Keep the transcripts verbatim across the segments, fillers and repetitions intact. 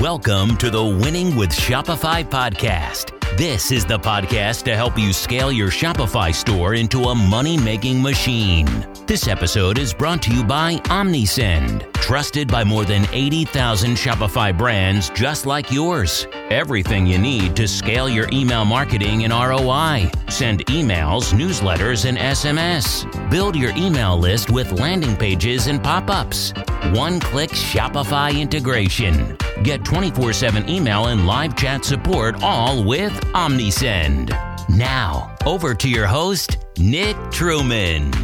Welcome to the Winning with Shopify podcast. This is the podcast to help you scale your Shopify store into a money-making machine. This episode is brought to you by OmniSend, trusted by more than eighty thousand Shopify brands just like yours. Everything you need to scale your email marketing and R O I. Send emails, newsletters, and S M S. Build your email list with landing pages and pop-ups. One-click Shopify integration. Get twenty-four seven email and live chat support all with OmniSend. Now, over to your host, Nick Truman.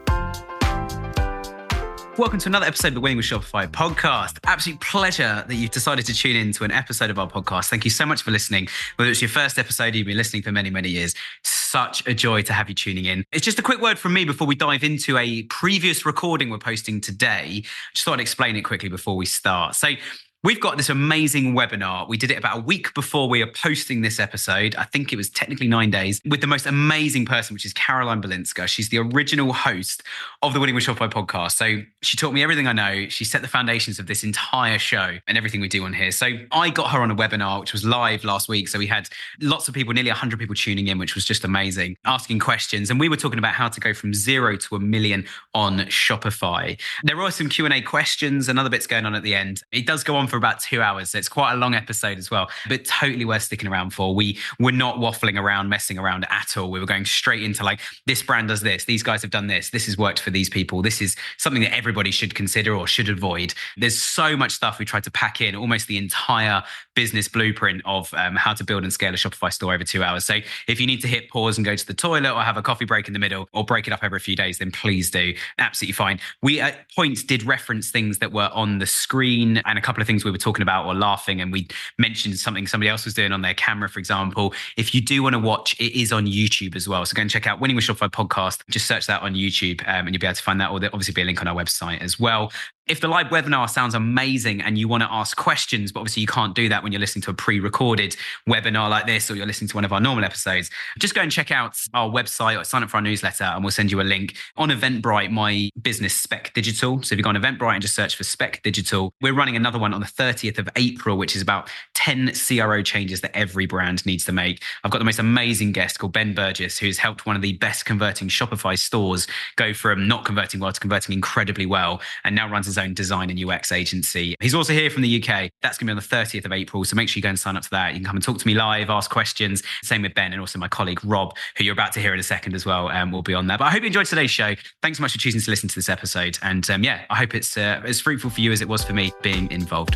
Welcome to another episode of the Winning with Shopify podcast. Absolute pleasure that you've decided to tune in to an episode of our podcast. Thank you so much for listening. Whether it's your first episode, you've been listening for many, many years. Such a joy to have you tuning in. It's just a quick word from me before we dive into a previous recording we're posting today. Just thought I'd explain it quickly before we start. So we've got this amazing webinar. We did it about a week before we are posting this episode. I think it was technically nine days with the most amazing person, which is Caroline Balinska. She's the original host of the Winning with Shopify podcast. So she taught me everything I know. She set the foundations of this entire show and everything we do on here. So I got her on a webinar, which was live last week. So we had lots of people, nearly one hundred people tuning in, which was just amazing, asking questions. And we were talking about how to go from zero to a million on Shopify. There are some Q and A questions and other bits going on at the end. It does go on for about two hours. So it's quite a long episode as well, but totally worth sticking around for. We were not waffling around, messing around at all. We were going straight into like, this brand does this. These guys have done this. This has worked for these people. This is something that everybody should consider or should avoid. There's so much stuff we tried to pack in, almost the entire business blueprint of um, how to build and scale a Shopify store over two hours. So if you need to hit pause and go to the toilet or have a coffee break in the middle or break it up over a few days, then please do. Absolutely fine. We at points did reference things that were on the screen and a couple of things we were talking about or laughing, and we mentioned something somebody else was doing on their camera, for example. If you do want to watch, it is on YouTube as well. So go and check out Winning with Shopify podcast. Just search that on YouTube um, and you'll be able to find that, or there'll obviously be a link on our website as well. If the live webinar sounds amazing and you want to ask questions, but obviously you can't do that when you're listening to a pre-recorded webinar like this, or you're listening to one of our normal episodes, just go and check out our website or sign up for our newsletter and we'll send you a link. On Eventbrite, my business Spec Digital. So if you go on Eventbrite and just search for Spec Digital, we're running another one on the thirtieth of April, which is about ten C R O changes that every brand needs to make. I've got the most amazing guest called Ben Burgess, who's helped one of the best converting Shopify stores go from not converting well to converting incredibly well, and now runs his own design and U X agency. He's also here from the U K. That's going to be on the thirtieth of April. So make sure you go and sign up to that. You can come and talk to me live, ask questions. Same with Ben and also my colleague, Rob, who you're about to hear in a second as well. Um, will be on there. But I hope you enjoyed today's show. Thanks so much for choosing to listen to this episode. And um, yeah, I hope it's uh, as fruitful for you as it was for me being involved.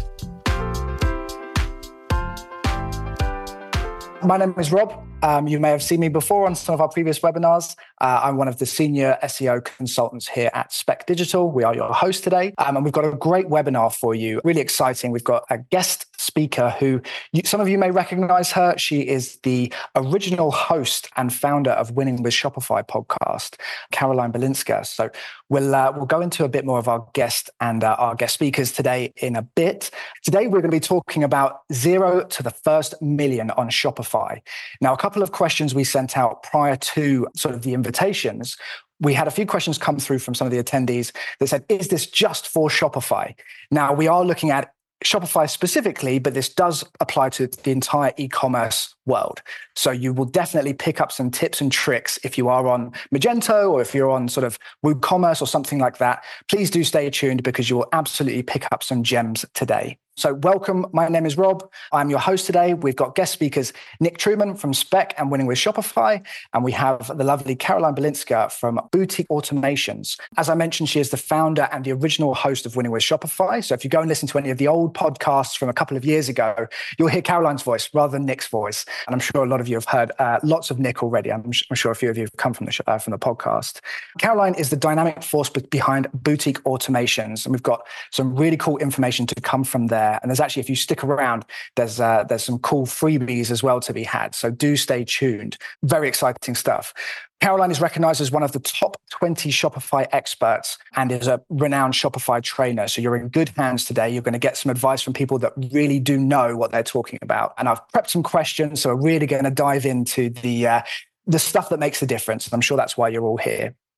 My name is Rob. Um, you may have seen me before on some of our previous webinars. Uh, I'm one of the senior S E O consultants here at Spec Digital. We are your host today. Um, and we've got a great webinar for you. Really exciting. We've got a guest speaker who you, some of you may recognize her. She is the original host and founder of Winning with Shopify podcast, Caroline Balinska. So we'll uh, we'll go into a bit more of our guest and uh, our guest speakers today in a bit. Today, we're going to be talking about zero to the first million on Shopify. Now, a couple of questions we sent out prior to sort of the invitations. We had a few questions come through from some of the attendees that said, is this just for Shopify? Now, we are looking at Shopify specifically, but this does apply to the entire e-commerce world. So you will definitely pick up some tips and tricks if you are on Magento or if you're on sort of WooCommerce or something like that. Please do stay tuned because you will absolutely pick up some gems today. So welcome. My name is Rob. I'm your host today. We've got guest speakers Nick Truman from Spec and Winning with Shopify. And we have the lovely Caroline Balinska from Boutique Automations. As I mentioned, she is the founder and the original host of Winning with Shopify. So if you go and listen to any of the old podcasts from a couple of years ago, you'll hear Caroline's voice rather than Nick's voice. And I'm sure a lot of you have heard uh, lots of Nick already. I'm, I'm sure a few of you have come from the, sh- uh, from the podcast. Caroline is the dynamic force behind Boutique Automations. And we've got some really cool information to come from there. And there's actually, if you stick around, there's uh, there's some cool freebies as well to be had. So do stay tuned. Very exciting stuff. Caroline is recognized as one of the top twenty Shopify experts and is a renowned Shopify trainer. So you're in good hands today. You're going to get some advice from people that really do know what they're talking about. And I've prepped some questions. So we're really going to dive into the uh, the stuff that makes the difference. And I'm sure that's why you're all here.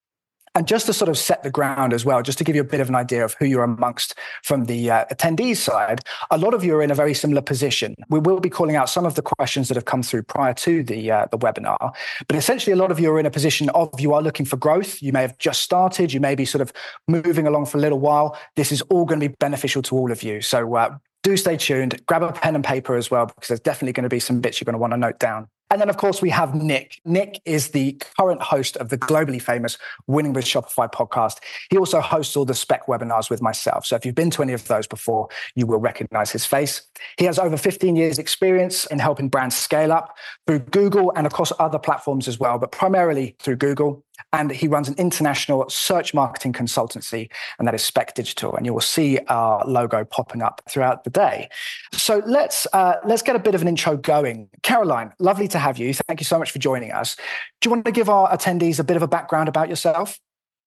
And just to sort of set the ground as well, just to give you a bit of an idea of who you're amongst from the uh, attendees side, a lot of you are in a very similar position. We will be calling out some of the questions that have come through prior to the uh, the webinar, but essentially a lot of you are in a position of you are looking for growth. You may have just started, you may be sort of moving along for a little while. This is all going to be beneficial to all of you. So uh, do stay tuned, grab a pen and paper as well, because there's definitely going to be some bits you're going to want to note down. And then, of course, we have Nick. Nick is the current host of the globally famous Winning with Shopify podcast. He also hosts all the spec webinars with myself. So if you've been to any of those before, you will recognize his face. He has over fifteen years experience in helping brands scale up through Google and across other platforms as well, but primarily through Google. And he runs an international search marketing consultancy, and that is Spec Digital. And you will see our logo popping up throughout the day. So let's uh, let's get a bit of an intro going. Caroline, lovely to have you. Thank you so much for joining us. Do you want to give our attendees a bit of a background about yourself?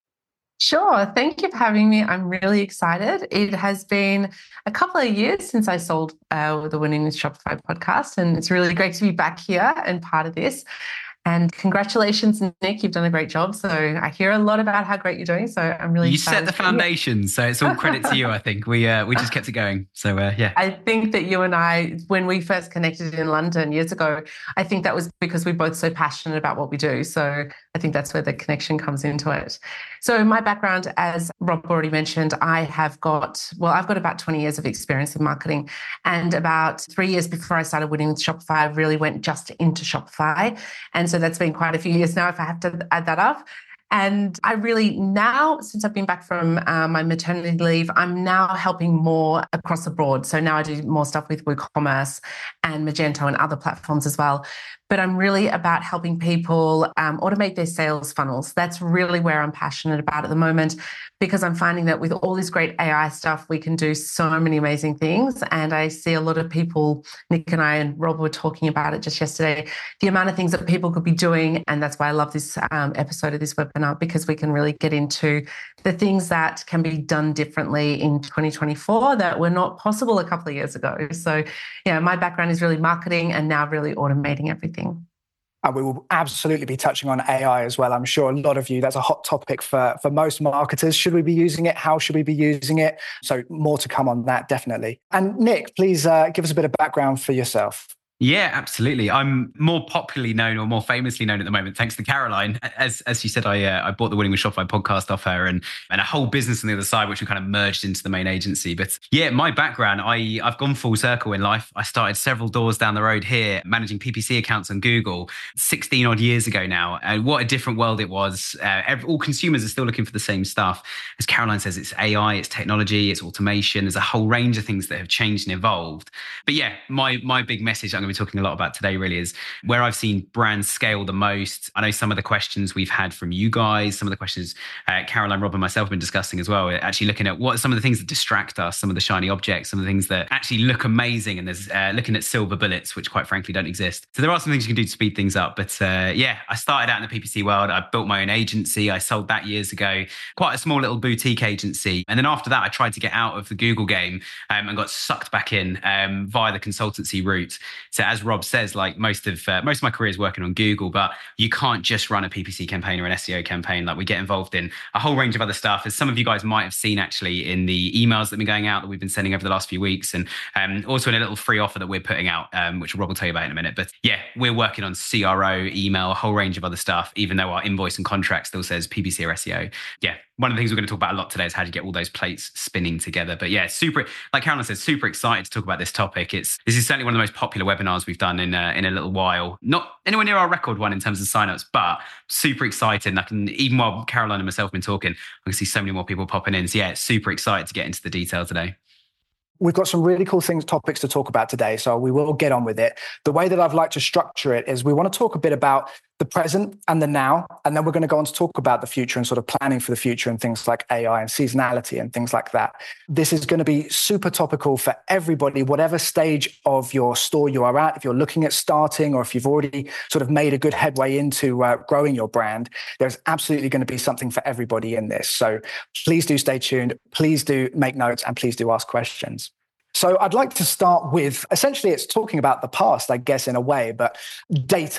Sure. Thank you for having me. I'm really excited. It has been a couple of years since I sold uh, the Winning with Shopify podcast, and it's really great to be back here and part of this. And congratulations, Nick. You've done a great job. So I hear a lot about how great you're doing. So I'm really you excited. You set the foundation. So it's all credit to you, I think. We uh, we just kept it going. So uh, yeah. I think that you and I, when we first connected in London years ago, I think that was because we're both so passionate about what we do. So I think that's where the connection comes into it. So my background, as Rob already mentioned, I have got, well, I've got about twenty years of experience in marketing. And about three years before I started Winning with Shopify, I really went just into Shopify. And so that's been quite a few years now, if I have to add that up. And I really now, since I've been back from uh, my maternity leave, I'm now helping more across the board. So now I do more stuff with WooCommerce and Magento and other platforms as well. But I'm really about helping people um, automate their sales funnels. That's really where I'm passionate about at the moment, because I'm finding that with all this great A I stuff, we can do so many amazing things. And I see a lot of people, Nick and I and Rob were talking about it just yesterday, the amount of things that people could be doing. And that's why I love this um, episode of this webinar, because we can really get into the things that can be done differently in twenty twenty-four that were not possible a couple of years ago. So yeah, my background is really marketing and now really automating everything. And we will absolutely be touching on A I as well. I'm sure a lot of you, that's a hot topic for, for most marketers. Should we be using it? How should we be using it? So more to come on that, definitely. And Nick, please uh, give us a bit of background for yourself. Yeah, absolutely. I'm more popularly known or more famously known at the moment, thanks to Caroline. As as you said, I uh, I bought the Winning with Shopify podcast off her, and and a whole business on the other side, which we kind of merged into the main agency. But yeah, my background, I I've gone full circle in life. I started several doors down the road here, managing P P C accounts on Google, sixteen odd years ago now. And what a different world it was. Uh, every, all consumers are still looking for the same stuff. As Caroline says, it's A I, it's technology, it's automation. There's a whole range of things that have changed and evolved. But yeah, my my big message I'm going to be talking a lot about today really is where I've seen brands scale the most. I know some of the questions we've had from you guys, some of the questions uh, Caroline, Rob and myself have been discussing as well, actually looking at what are some of the things that distract us, some of the shiny objects, some of the things that actually look amazing, and there's uh, looking at silver bullets, which quite frankly don't exist. So there are some things you can do to speed things up. But uh, yeah, I started out in the P P C world. I built my own agency. I sold that years ago, quite a small little boutique agency. And then after that, I tried to get out of the Google game um, and got sucked back in um, via the consultancy route. So as Rob says, like most of uh, most of my career is working on Google, but you can't just run a P P C campaign or an S E O campaign. Like we get involved in a whole range of other stuff, as some of you guys might have seen actually in the emails that have been going out that we've been sending over the last few weeks, and um, also in a little free offer that we're putting out, um, which Rob will tell you about in a minute. But yeah, we're working on C R O, email, a whole range of other stuff, even though our invoice and contract still says P P C or S E O. Yeah, one of the things we're going to talk about a lot today is how to get all those plates spinning together. But yeah, super, like Caroline said, super excited to talk about this topic. It's this is certainly one of the most popular webinars we've done in uh, in a little while. Not anywhere near our record one in terms of signups, but super excited. And I can, even while Caroline and myself have been talking, I can see so many more people popping in. So yeah, super excited to get into the detail today. We've got some really cool things, topics to talk about today, so we will get on with it. The way that I've liked to structure it is we want to talk a bit about the present and the now, and then we're going to go on to talk about the future and sort of planning for the future and things like A I and seasonality and things like that. This is going to be super topical for everybody, whatever stage of your store you are at. If you're looking at starting, or if you've already sort of made a good headway into uh, growing your brand, there's absolutely going to be something for everybody in this. So please do stay tuned, please do make notes, and please do ask questions. So I'd like to start with, essentially it's talking about the past, I guess, in a way, but data.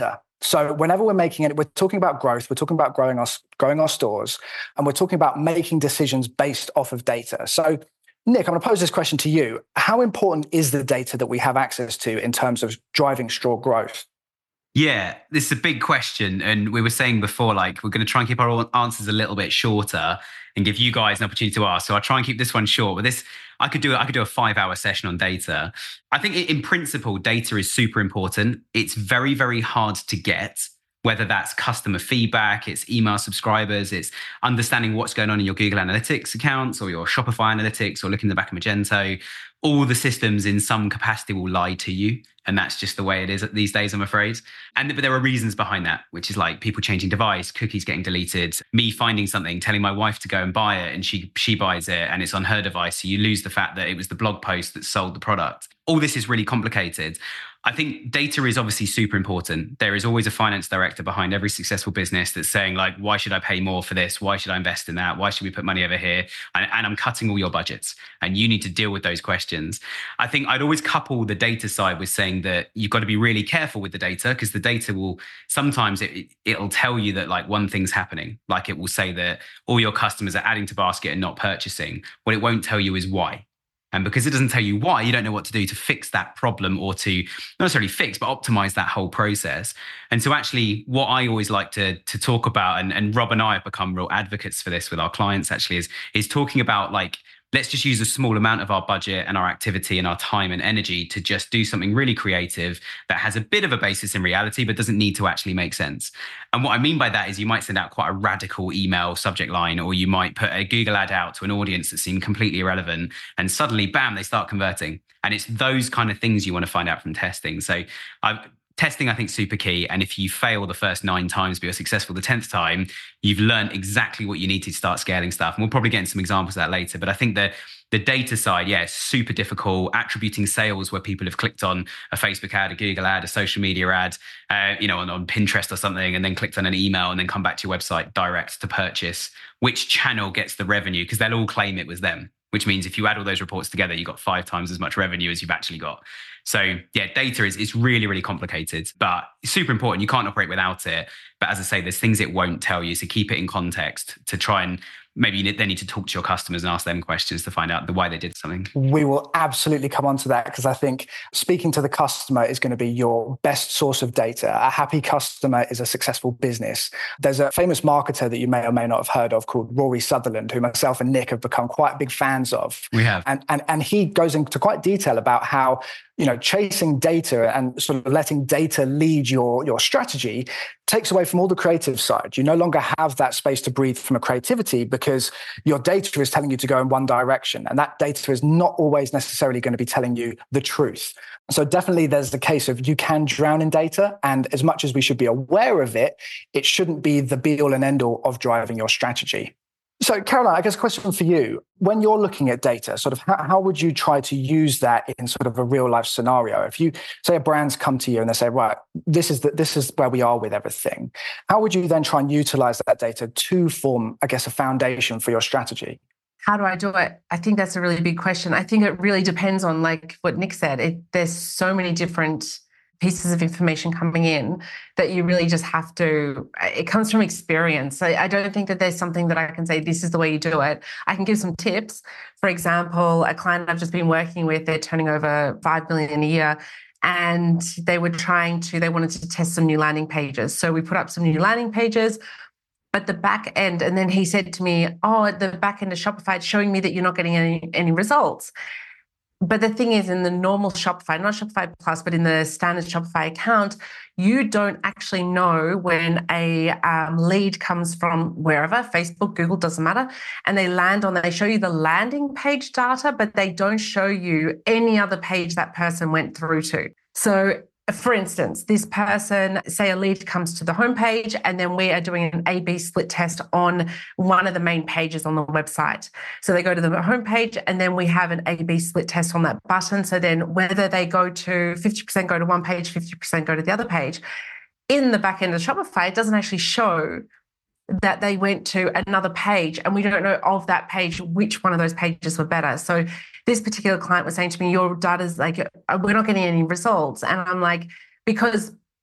So whenever we're making it, we're talking about growth, we're talking about growing our, growing our stores, and we're talking about making decisions based off of data. So Nick, I'm going to pose this question to you. How important is the data that we have access to in terms of driving store growth? Yeah, this is a big question. And we were saying before, like, we're going to try and keep our answers a little bit shorter and give you guys an opportunity to ask. So I'll try and keep this one short. But this, I could do I could do a five hour session on data. I think in principle, data is super important. It's very, very hard to get, whether that's customer feedback, it's email subscribers, it's understanding what's going on in your Google Analytics accounts or your Shopify Analytics or looking in the back of Magento. All the systems in some capacity will lie to you. And that's just the way it is these days, I'm afraid. And but there are reasons behind that, which is like people changing device, cookies getting deleted, me finding something, telling my wife to go and buy it, and she she buys it and it's on her device. So you lose the fact that it was the blog post that sold the product. All this is really complicated. I think data is obviously super important. There is always a finance director behind every successful business that's saying, like, why should I pay more for this? Why should I invest in that? Why should we put money over here? And, and I'm cutting all your budgets. And you need to deal with those questions. I think I'd always couple the data side with saying that you've got to be really careful with the data, because the data will sometimes it, it'll tell you that like one thing's happening. Like it will say that all your customers are adding to basket and not purchasing. What it won't tell you is why. And because it doesn't tell you why, you don't know what to do to fix that problem or to not necessarily fix, but optimize that whole process. And so actually what I always like to, to talk about, and, and Rob and I have become real advocates for this with our clients actually, is, is talking about like, let's just use a small amount of our budget and our activity and our time and energy to just do something really creative that has a bit of a basis in reality, but doesn't need to actually make sense. And what I mean by that is you might send out quite a radical email subject line, or you might put a Google ad out to an audience that seemed completely irrelevant, and suddenly, bam, they start converting. And it's those kind of things you want to find out from testing. So I've, Testing, I think, super key. And if you fail the first nine times, but you're successful the tenth time, you've learned exactly what you need to start scaling stuff. And we'll probably get into some examples of that later. But I think the, the data side, yeah, it's super difficult. Attributing sales where people have clicked on a Facebook ad, a Google ad, a social media ad, uh, you know, on, on Pinterest or something, and then clicked on an email and then come back to your website direct to purchase. Which channel gets the revenue? Because they'll all claim it was them. Which means if you add all those reports together, you got five times as much revenue as you've actually got. So yeah, data is, is really, really complicated, but it's super important. You can't operate without it. But as I say, there's things it won't tell you. So keep it in context to try and maybe you then need to talk to your customers and ask them questions to find out the why they did something. We will absolutely come on to that, because I think speaking to the customer is going to be your best source of data. A happy customer is a successful business. There's a famous marketer that you may or may not have heard of called Rory Sutherland, who myself and Nick have become quite big fans of. We have. And, and, and he goes into quite detail about how, you know, chasing data and sort of letting data lead your, your strategy takes away from all the creative side. You no longer have that space to breathe from a creativity, because your data is telling you to go in one direction. And that data is not always necessarily going to be telling you the truth. So definitely there's the case of you can drown in data. And as much as we should be aware of it, it shouldn't be the be all and end all of driving your strategy. So Caroline, I guess a question for you. When you're looking at data, sort of how, how would you try to use that in sort of a real life scenario? If you say a brand's come to you and they say, right, this is the, this is where we are with everything. How would you then try and utilize that data to form, I guess, a foundation for your strategy? How do I do it? I think that's a really big question. I think it really depends on, like what Nick said, it, there's so many different pieces of information coming in that you really just have to, it comes from experience. I, I don't think that there's something that I can say, this is the way you do it. I can give some tips. For example, a client I've just been working with, they're turning over five million a year, and they were trying to, they wanted to test some new landing pages. So we put up some new landing pages, but the back end, and then he said to me, oh, the back end of Shopify is showing me that you're not getting any, any results. But the thing is, in the normal Shopify, not Shopify Plus, but in the standard Shopify account, you don't actually know when a um, lead comes from wherever, Facebook, Google, doesn't matter, and they land on, they show you the landing page data, but they don't show you any other page that person went through to. So for instance, this person, say a lead comes to the homepage, and then we are doing an A B split test on one of the main pages on the website. So they go to the homepage, and then we have an A B split test on that button. So then whether they go to fifty percent go to one page, fifty percent go to the other page, in the back end of Shopify, it doesn't actually show that they went to another page, and we don't know of that page which one of those pages were better. So this particular client was saying to me, your data's like, we're not getting any results. And I'm like, because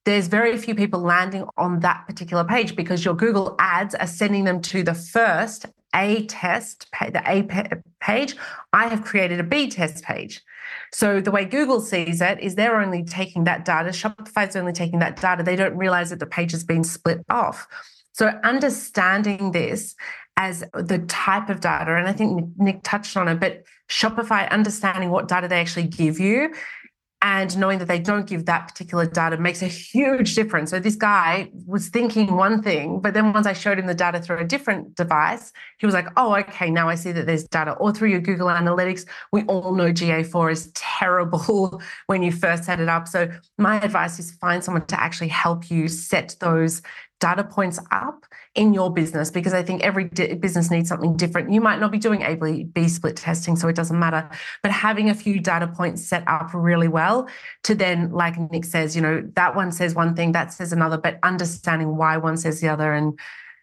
there's very few people landing on that particular page because your Google ads are sending them to the first A test, the A page. I have created a B test page. So the way Google sees it is they're only taking that data. Shopify's only taking that data. They don't realize that the page has been split off. So understanding this as the type of data, and I think Nick touched on it, but Shopify understanding what data they actually give you and knowing that they don't give that particular data makes a huge difference. So this guy was thinking one thing, but then once I showed him the data through a different device, he was like, oh, okay, now I see that there's data. Or through your Google Analytics, we all know G A four is terrible when you first set it up. So my advice is find someone to actually help you set those data points up in your business, because I think every di- business needs something different. You might not be doing A B split testing, so it doesn't matter, but having a few data points set up really well to then, like Nick says, you know, that one says one thing, that says another, but understanding why one says the other and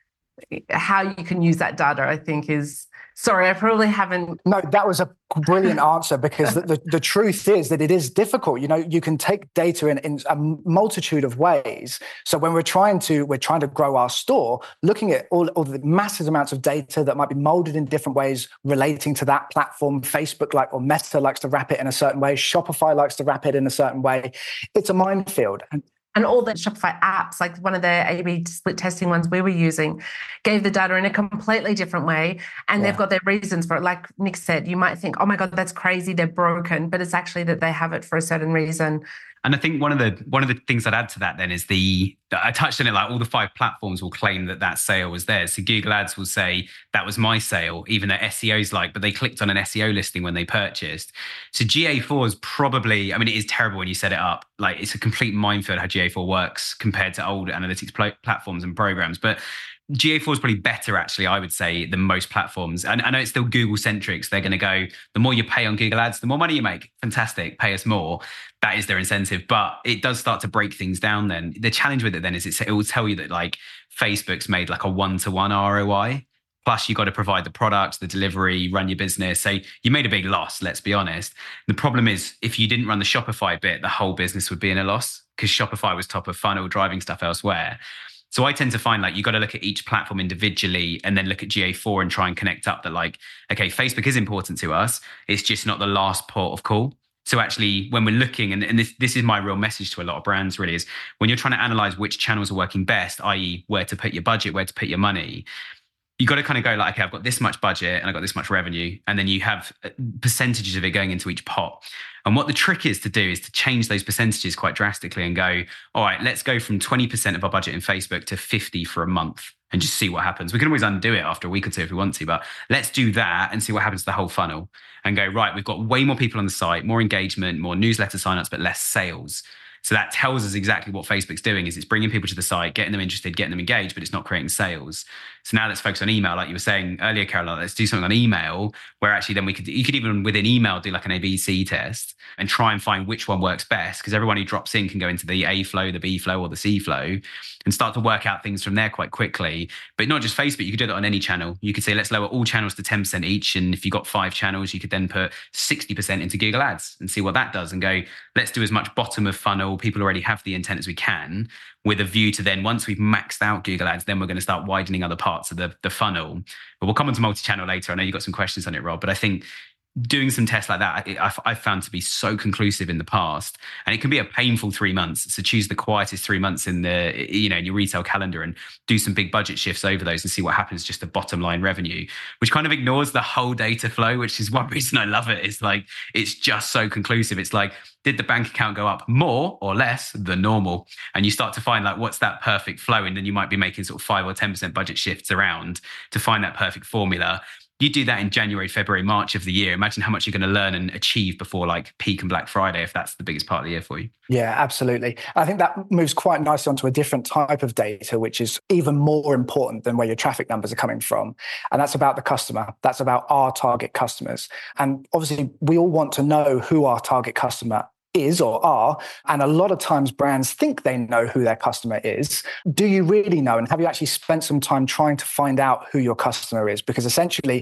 how you can use that data, I think is... Sorry, I probably haven't... No, that was a brilliant answer, because the, the, the truth is that it is difficult. You know, you can take data in, in a multitude of ways. So when we're trying to we're trying to grow our store, looking at all, all the massive amounts of data that might be molded in different ways relating to that platform, Facebook like or Meta likes to wrap it in a certain way, Shopify likes to wrap it in a certain way. It's a minefield. And And all the Shopify apps, like one of the A B split testing ones we were using, gave the data in a completely different way. And yeah. they've got their reasons for it. Like Nick said, you might think, oh my God, that's crazy, they're broken. But it's actually that they have it for a certain reason. And I think one of the one of the things I'd add to that then is the, I touched on it, like all the five platforms will claim that that sale was theirs. So Google Ads will say, that was my sale, even though S E O's like, but they clicked on an S E O listing when they purchased. So G A four is probably, I mean, it is terrible when you set it up. Like it's a complete minefield how G A four works compared to old analytics pl- platforms and programs. But G A four is probably better, actually, I would say, than most platforms. And I know it's still Google centric. So they're going to go, the more you pay on Google Ads, the more money you make. Fantastic. Pay us more. That is their incentive. But it does start to break things down then. The challenge with it then is it's, it will tell you that like Facebook's made like a one-to-one R O I. Plus, you've got to provide the product, the delivery, run your business. So you made a big loss, let's be honest. The problem is if you didn't run the Shopify bit, the whole business would be in a loss because Shopify was top of funnel, driving stuff elsewhere. So I tend to find like you got to look at each platform individually and then look at G A four and try and connect up that like, okay, Facebook is important to us. It's just not the last port of call. So actually, when we're looking, and, and this, this is my real message to a lot of brands really, is when you're trying to analyze which channels are working best, that is where to put your budget, where to put your money, you got to kind of go like, okay, I've got this much budget and I've got this much revenue. And then you have percentages of it going into each pot. And what the trick is to do is to change those percentages quite drastically and go, all right, let's go from twenty percent of our budget in Facebook to fifty for a month and just see what happens. We can always undo it after a week or two if we want to, but let's do that and see what happens to the whole funnel and go, right, we've got way more people on the site, more engagement, more newsletter signups, but less sales. So that tells us exactly what Facebook's doing is it's bringing people to the site, getting them interested, getting them engaged, but it's not creating sales. So now let's focus on email. Like you were saying earlier, Caroline, let's do something on email where actually then we could, you could even within email do like an A B C test and try and find which one works best. Because everyone who drops in can go into the A flow, the B flow or the C flow and start to work out things from there quite quickly. But not just Facebook, you could do that on any channel. You could say, let's lower all channels to ten percent each. And if you've got five channels, you could then put sixty percent into Google Ads and see what that does and go, let's do as much bottom of funnel. People already have the intent as we can with a view to then once we've maxed out Google Ads, then we're going to start widening other parts of the, the funnel. But we'll come on to multi-channel later. I know you've got some questions on it, Rob, but I think doing some tests like that, I've, I've found to be so conclusive in the past, and it can be a painful three months. So choose the quietest three months in the, you know, in your retail calendar and do some big budget shifts over those and see what happens, just the bottom line revenue, which kind of ignores the whole data flow, which is one reason I love it. It's like, it's just so conclusive. It's like, did the bank account go up more or less than normal? And you start to find like, what's that perfect flow? And then you might be making sort of five or ten percent budget shifts around to find that perfect formula. You do that in January, February, March of the year. Imagine how much you're going to learn and achieve before like peak and Black Friday, if that's the biggest part of the year for you. Yeah, absolutely. I think that moves quite nicely onto a different type of data, which is even more important than where your traffic numbers are coming from. And that's about the customer. That's about our target customers. And obviously, we all want to know who our target customer is or are. And a lot of times brands think they know who their customer is. Do you really know? And have you actually spent some time trying to find out who your customer is? Because essentially,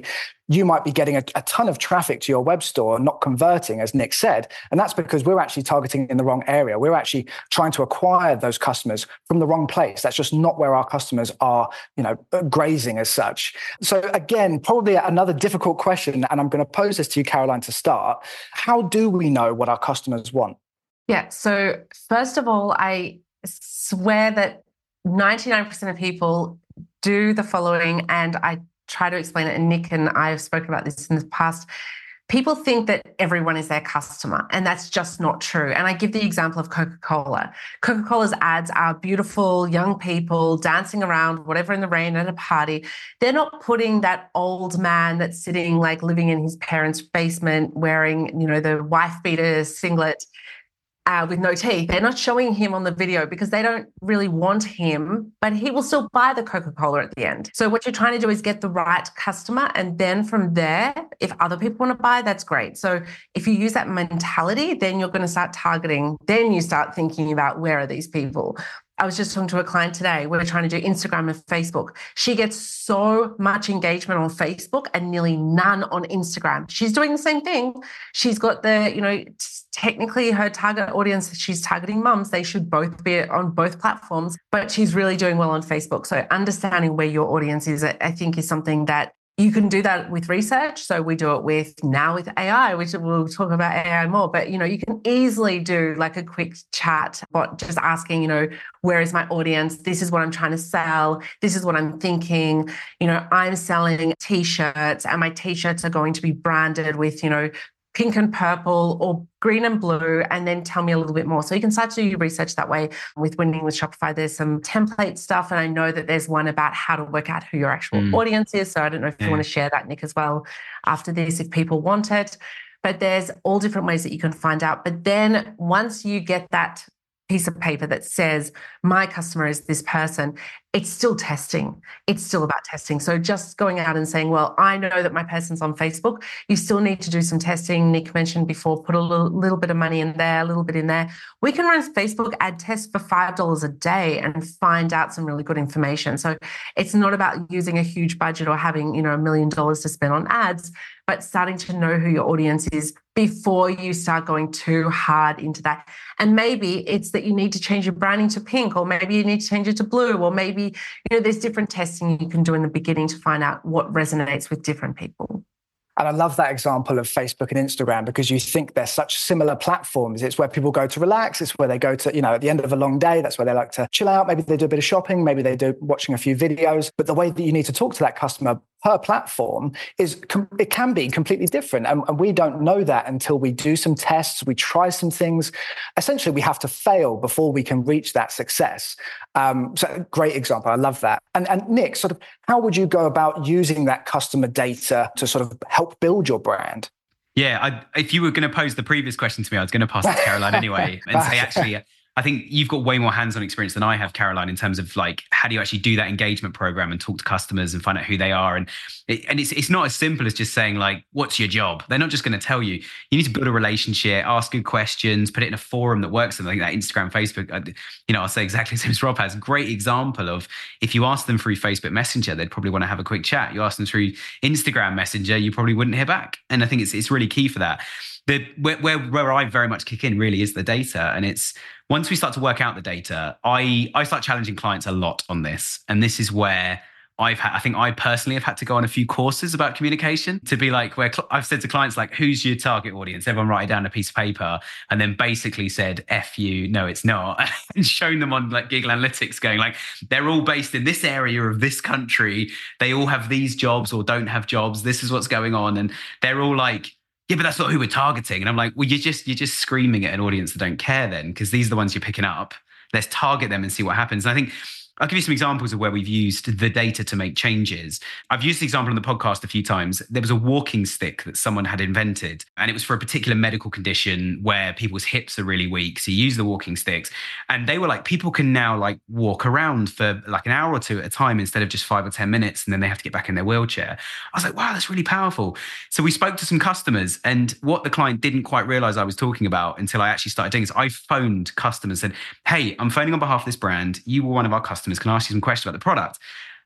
you might be getting a, a ton of traffic to your web store, not converting, as Nick said. And that's because we're actually targeting in the wrong area. We're actually trying to acquire those customers from the wrong place. That's just not where our customers are, you know, grazing as such. So again, probably another difficult question, and I'm going to pose this to you, Caroline, to start. How do we know what our customers want? Yeah. So first of all, I swear that ninety-nine percent of people do the following, and I try to explain it, and Nick and I have spoken about this in the past. People think that everyone is their customer, and that's just not true. And I give the example of Coca-Cola. Coca-Cola's ads are beautiful young people dancing around, whatever, in the rain at a party. They're not putting that old man that's sitting, like, living in his parents' basement wearing, you know, the wife beater singlet Uh, with no teeth. They're not showing him on the video because they don't really want him, but he will still buy the Coca-Cola at the end. So what you're trying to do is get the right customer. And then from there, if other people want to buy, that's great. So if you use that mentality, then you're going to start targeting. Then you start thinking about, where are these people? I was just talking to a client today. We're trying to do Instagram and Facebook. She gets so much engagement on Facebook and nearly none on Instagram. She's doing the same thing. She's got the, you know, technically her target audience, she's targeting mums. They should both be on both platforms, but she's really doing well on Facebook. So understanding where your audience is, I think, is something that you can do that with research. So we do it with now with A I, which we'll talk about A I more, but, you know, you can easily do like a quick chat, but just asking, you know, where is my audience? This is what I'm trying to sell. This is what I'm thinking. You know, I'm selling T-shirts, and my T-shirts are going to be branded with, you know, pink and purple or green and blue, and then tell me a little bit more. So you can start to do your research that way. With Winning with Shopify, there's some template stuff, and I know that there's one about how to work out who your actual mm. audience is. So I don't know if yeah. you want to share that, Nick, as well after this, if people want it. But there's all different ways that you can find out. But then once you get that piece of paper that says my customer is this person, it's still testing. It's still about testing. So just going out and saying, well, I know that my person's on Facebook. You still need to do some testing. Nick mentioned before, put a little, little bit of money in there, a little bit in there. We can run Facebook ad tests for five dollars a day and find out some really good information. So it's not about using a huge budget or having, you know, a million dollars to spend on ads, but starting to know who your audience is before you start going too hard into that. And maybe it's that you need to change your branding to pink, or maybe you need to change it to blue, or maybe, you know, there's different testing you can do in the beginning to find out what resonates with different people. And I love that example of Facebook and Instagram, because you think they're such similar platforms. It's where people go to relax. It's where they go to, you know, at the end of a long day, that's where they like to chill out. Maybe they do a bit of shopping. Maybe they do watching a few videos. But the way that you need to talk to that customer per platform is, it can be completely different. And, and we don't know that until we do some tests, we try some things. Essentially, we have to fail before we can reach that success. Um, so great example. I love that. And, and Nick, sort of, how would you go about using that customer data to sort of help build your brand? Yeah, I, if you were going to pose the previous question to me, I was going to pass it to Caroline anyway and say, actually, I think you've got way more hands-on experience than I have, Caroline, in terms of like, how do you actually do that engagement program and talk to customers and find out who they are? And it, and it's it's not as simple as just saying like, what's your job? They're not just going to tell you. You need to build a relationship, ask good questions, put it in a forum that works. And I think that Instagram, Facebook, you know, I'll say exactly the same as Rob has. Great example of, if you ask them through Facebook Messenger, they'd probably want to have a quick chat. You ask them through Instagram Messenger, you probably wouldn't hear back. And I think it's it's really key for that. The, where, where where I very much kick in really is the data. And it's, once we start to work out the data, I, I start challenging clients a lot on this. And this is where I've had, I think I personally have had to go on a few courses about communication to be like, where cl- I've said to clients, like, who's your target audience? Everyone write it down on a piece of paper, and then basically said, F you, no, it's not. And shown them on like Google Analytics going like, they're all based in this area of this country. They all have these jobs or don't have jobs. This is what's going on. And they're all like, yeah, but that's not who we're targeting. And I'm like, well, you're just you're just screaming at an audience that don't care then, because these are the ones you're picking up. Let's target them and see what happens. And I think I'll give you some examples of where we've used the data to make changes. I've used the example on the podcast a few times. There was a walking stick that someone had invented, and it was for a particular medical condition where people's hips are really weak. So you use the walking sticks, and they were like, people can now like walk around for like an hour or two at a time instead of just five or ten minutes, and then they have to get back in their wheelchair. I was like, wow, that's really powerful. So we spoke to some customers, and what the client didn't quite realize I was talking about until I actually started doing this, I phoned customers and said, hey, I'm phoning on behalf of this brand. You were one of our customers. Can I ask you some questions about the product?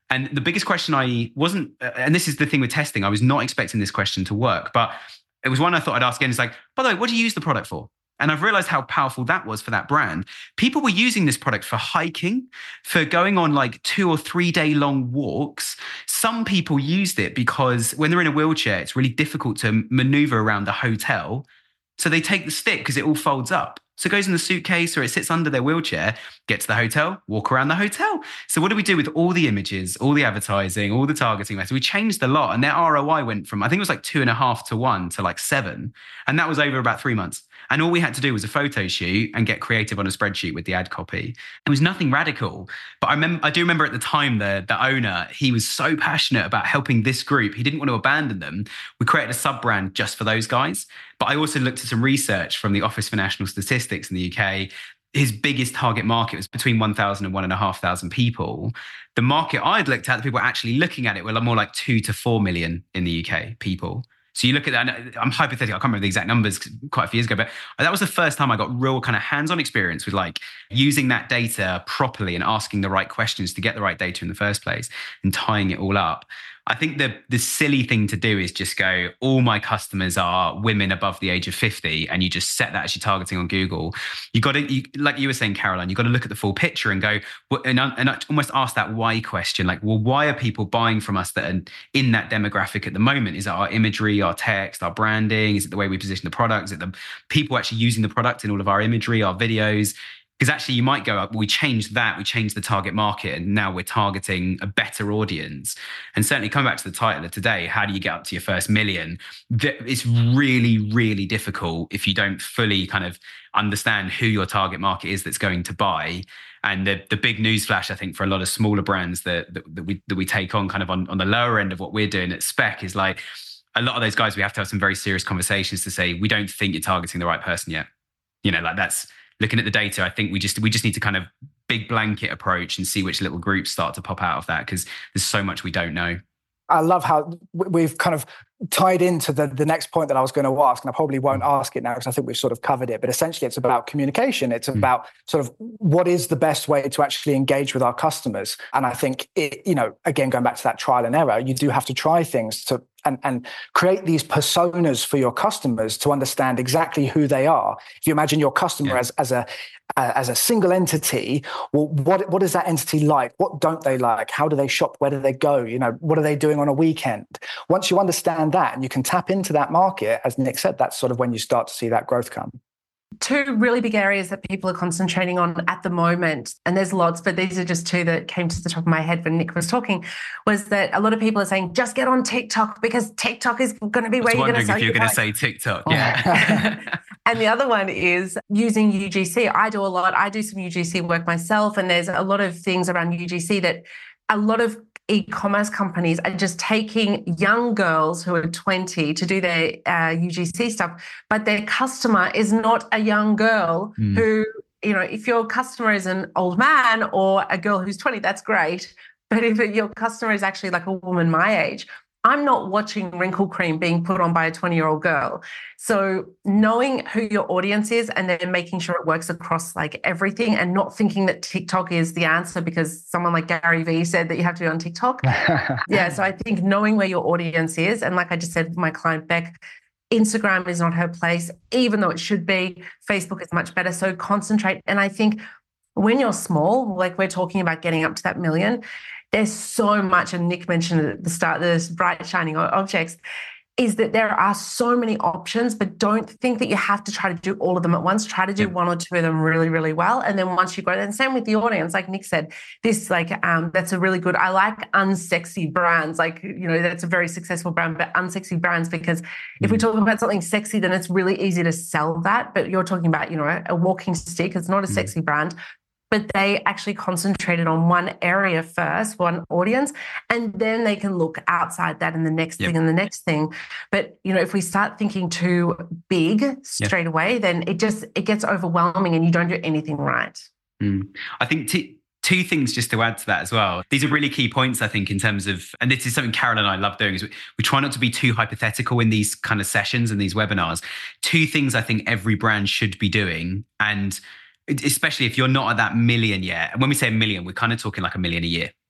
And the biggest question I wasn't, and this is the thing with testing, I was not expecting this question to work, but it was one I thought I'd ask again. It's like, by the way, what do you use the product for? And I've realized how powerful that was for that brand. People were using this product for hiking, for going on like two or three day long walks. Some people used it because when they're in a wheelchair, it's really difficult to maneuver around the hotel. So they take the stick because it all folds up. So it goes in the suitcase or it sits under their wheelchair, get to the hotel, walk around the hotel. So what do we do with all the images, all the advertising, all the targeting methods? We changed a lot, and their R O I went from, I think it was like two and a half to one to like seven. And that was over about three months. And all we had to do was a photo shoot and get creative on a spreadsheet with the ad copy. It was nothing radical. But I remember, I do remember at the time, the, the owner, he was so passionate about helping this group. He didn't want to abandon them. We created a sub-brand just for those guys. But I also looked at some research from the Office for National Statistics in the U K. His biggest target market was between one thousand and one and a half thousand people. The market I'd looked at, the people actually looking at it were more like two to four million in the U K people. So you look at that, I'm hypothetical, I can't remember the exact numbers quite a few years ago, but that was the first time I got real kind of hands-on experience with like using that data properly and asking the right questions to get the right data in the first place and tying it all up. I think the the silly thing to do is just go, all my customers are women above the age of fifty, and you just set that as your targeting on Google. You got to, you, like you were saying, Caroline, you got to look at the full picture and go, and, and almost ask that why question. Like, well, why are people buying from us that are in that demographic at the moment? Is it our imagery, our text, our branding? Is it the way we position the product? Is it the people actually using the product in all of our imagery, our videos? Because actually you might go up, we changed that, we changed the target market, and now we're targeting a better audience. And certainly coming back to the title of today, how do you get up to your first million? It's really, really difficult if you don't fully kind of understand who your target market is that's going to buy. And the the big newsflash, I think, for a lot of smaller brands that, that, that we that we take on kind of on, on the lower end of what we're doing at Spec is like, a lot of those guys, we have to have some very serious conversations to say, we don't think you're targeting the right person yet. You know, like that's, looking at the data, I think we just we just need to kind of big blanket approach and see which little groups start to pop out of that, because there's so much we don't know. I love how we've kind of tied into the, the next point that I was going to ask, and I probably won't ask it now because I think we've sort of covered it. But essentially, it's about communication. It's about sort of what is the best way to actually engage with our customers. And I think, it, you know, again, going back to that trial and error, you do have to try things to and, and create these personas for your customers to understand exactly who they are. If you imagine your customer yeah. as, as a uh, as a single entity, well, what what is that entity like? What don't they like? How do they shop? Where do they go? You know, what are they doing on a weekend? Once you understand that and you can tap into that market, as Nick said, that's sort of when you start to see that growth come. Two really big areas that people are concentrating on at the moment, and there's lots, but these are just two that came to the top of my head when Nick was talking, was that a lot of people are saying, just get on TikTok because TikTok is going to be where you're going to sell. I was wondering if you're going to say TikTok. Yeah. And the other one is using U G C. I do a lot. I do some U G C work myself, and there's a lot of things around U G C that a lot of e-commerce companies are just taking young girls who are twenty to do their uh, U G C stuff, but their customer is not a young girl mm. who, you know, if your customer is an old man or a girl who's twenty, that's great. But if your customer is actually like a woman my age, I'm not watching wrinkle cream being put on by a twenty-year-old girl. So knowing who your audience is and then making sure it works across like everything, and not thinking that TikTok is the answer because someone like Gary Vee said that you have to be on TikTok. Yeah, so I think knowing where your audience is, and like I just said with my client Beck, Instagram is not her place, even though it should be. Facebook is much better. So concentrate. And I think when you're small, like we're talking about getting up to that million, there's so much, and Nick mentioned at the start, this bright shining objects, is that there are so many options, but don't think that you have to try to do all of them at once. Try to do one or two of them really, really well. And then once you go, and same with the audience, like Nick said, this like, um, that's a really good, I like unsexy brands. Like, you know, that's a very successful brand, but unsexy brands, because if we're talking about something sexy, then it's really easy to sell that. But you're talking about, you know, a walking stick, it's not a sexy brand. But they actually concentrated on one area first, one audience, and then they can look outside that and the next yep. thing and the next thing. But, you know, if we start thinking too big straight yep. away, then it just, it gets overwhelming and you don't do anything right. Mm. I think t- two things just to add to that as well. These are really key points, I think, in terms of, and this is something Carol and I love doing, is we, we try not to be too hypothetical in these kind of sessions and these webinars. Two things I think every brand should be doing, and especially if you're not at that million yet. And when we say a million, we're kind of talking like a million a year.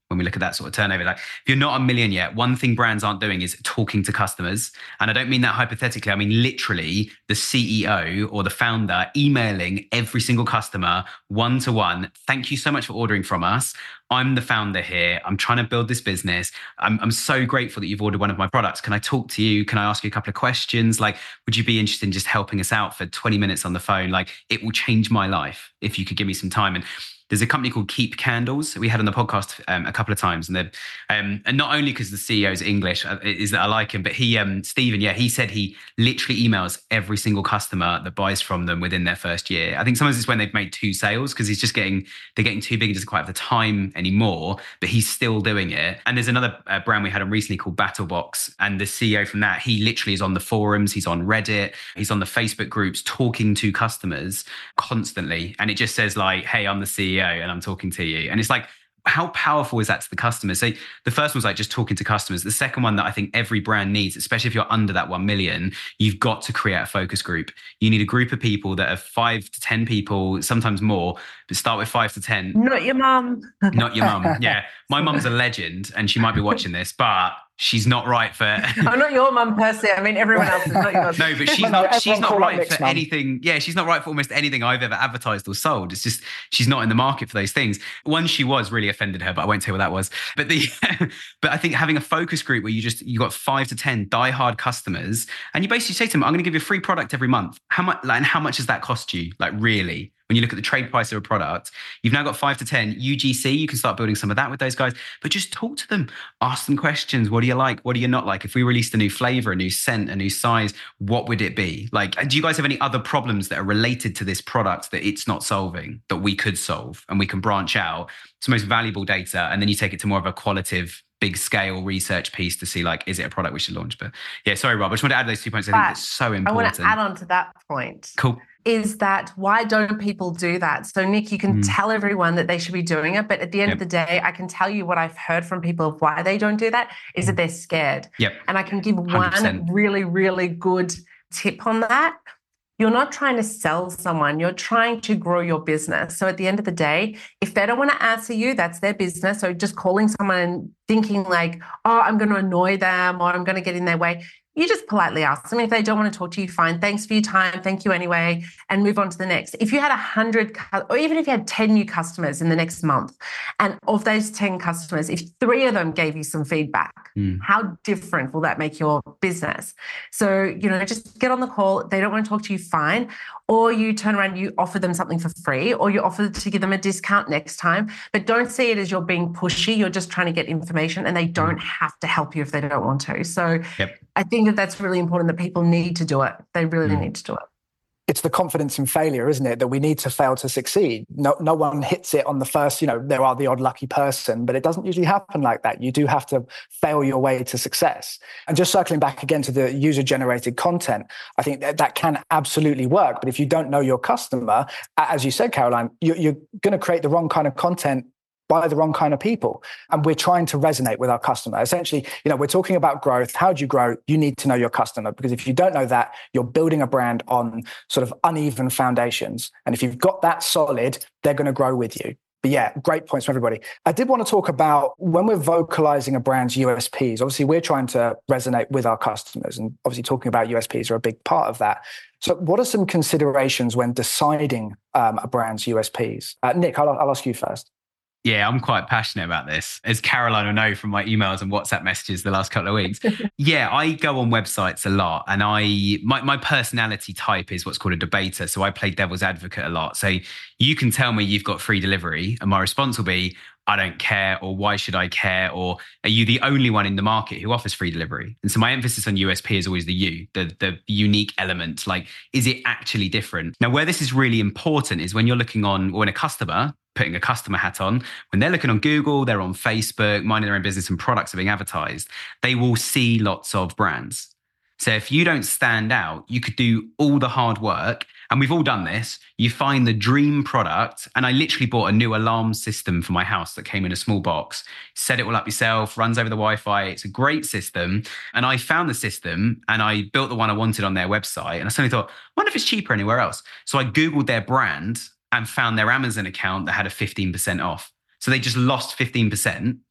when we look at that sort of turnover. Like if you're not a million yet, one thing brands aren't doing is talking to customers. And I don't mean that hypothetically. I mean, literally the C E O or the founder emailing every single customer one-to-one. Thank you so much for ordering from us. I'm the founder here. I'm trying to build this business. I'm, I'm so grateful that you've ordered one of my products. Can I talk to you? Can I ask you a couple of questions? Like, would you be interested in just helping us out for twenty minutes on the phone? Like, it will change my life if you could give me some time. And there's a company called Keep Candles we had on the podcast um, a couple of times, and then um, and not only because the C E O is English uh, is that I like him, but he um, Stephen, yeah, he said he literally emails every single customer that buys from them within their first year. I think sometimes it's when they've made two sales because he's just getting they're getting too big and doesn't quite have the time anymore, but he's still doing it. And there's another uh, brand we had on recently called BattleBox, and the C E O from that, he literally is on the forums, he's on Reddit, he's on the Facebook groups talking to customers constantly, and it just says like, hey, I'm the C E O and I'm talking to you. And it's like, how powerful is that to the customer? So the first one's like just talking to customers. The second one that I think every brand needs, especially if you're under that one million, you've got to create a focus group. You need a group of people that are five to ten people, sometimes more, but start with five to ten. Not your mum. Not your mum. Yeah. My mum's a legend and she might be watching this, but she's not right for... I'm not your mum per se. I mean, everyone else is not yours. No, but she's no, not, she's not right Nick's for mum. anything. Yeah, she's not right for almost anything I've ever advertised or sold. It's just, she's not in the market for those things. One, she was really offended her, but I won't tell you what that was. But the, but I think having a focus group where you just, you got five to ten diehard customers and you basically say to them, I'm going to give you a free product every month. How much, like, and how much does that cost you? Like really? When you look at the trade price of a product, you've now got five to ten U G C. You can start building some of that with those guys, but just talk to them, ask them questions. What do you like? What do you not like? If we released a new flavor, a new scent, a new size, what would it be? Like, do you guys have any other problems that are related to this product that it's not solving that we could solve and we can branch out? It's the most valuable data. And then you take it to more of a qualitative, big scale research piece to see like, is it a product we should launch? But yeah, sorry, Rob, I just want to add those two points. I think it's so important. I want to add on to that point. Cool. Is that why don't people do that? So Nick, you can mm. tell everyone that they should be doing it, but at the end yep. of the day, I can tell you what I've heard from people of why they don't do that is that they're scared. Yep. And I can give one hundred percent. One really, really good tip on that. You're not trying to sell someone, you're trying to grow your business. So at the end of the day, if they don't want to answer you, that's their business. So just calling someone and thinking like, oh, I'm going to annoy them or I'm going to get in their way. You just politely ask them. If they don't want to talk to you, fine. Thanks for your time. Thank you anyway. And move on to the next. If you had a hundred, or even if you had ten new customers in the next month, and of those ten customers, if three of them gave you some feedback, mm. how different will that make your business? So, you know, just get on the call. They don't want to talk to you, fine. Or you turn around, you offer them something for free, or you offer to give them a discount next time. But don't see it as you're being pushy. You're just trying to get information and they don't have to help you if they don't want to. So yep. I think that that's really important that people need to do it. They really mm. need to do it. It's the confidence in failure, isn't it? That we need to fail to succeed. No, no one hits it on the first, you know, there are the odd lucky person, but it doesn't usually happen like that. You do have to fail your way to success. And just circling back again to the user-generated content, I think that, that can absolutely work. But if you don't know your customer, as you said, Caroline, you, you're going to create the wrong kind of content by the wrong kind of people. And we're trying to resonate with our customer. Essentially, you know, we're talking about growth. How do you grow? You need to know your customer, because if you don't know that, you're building a brand on sort of uneven foundations. And if you've got that solid, they're going to grow with you. But yeah, great points from everybody. I did want to talk about when we're vocalizing a brand's U S Ps. Obviously, we're trying to resonate with our customers, and obviously talking about U S Ps are a big part of that. So what are some considerations when deciding um, a brand's U S Ps? Uh, Nick, I'll, I'll ask you first. Yeah, I'm quite passionate about this, as Caroline will know from my emails and WhatsApp messages the last couple of weeks. Yeah, I go on websites a lot, and I my, my personality type is what's called a debater. So I play devil's advocate a lot. So you can tell me you've got free delivery, and my response will be, I don't care, or why should I care? Or are you the only one in the market who offers free delivery? And so my emphasis on U S P is always the you, the, the unique element. Like, is it actually different? Now, where this is really important is when you're looking on, or when a customer, putting a customer hat on, when they're looking on Google, they're on Facebook, minding their own business and products are being advertised, they will see lots of brands. So if you don't stand out, you could do all the hard work. And we've all done this. You find the dream product. And I literally bought a new alarm system for my house that came in a small box. Set it all up yourself, runs over the Wi-Fi. It's a great system. And I found the system and I built the one I wanted on their website. And I suddenly thought, I wonder if it's cheaper anywhere else. So I Googled their brand and found their Amazon account that had a fifteen percent off. So they just lost fifteen percent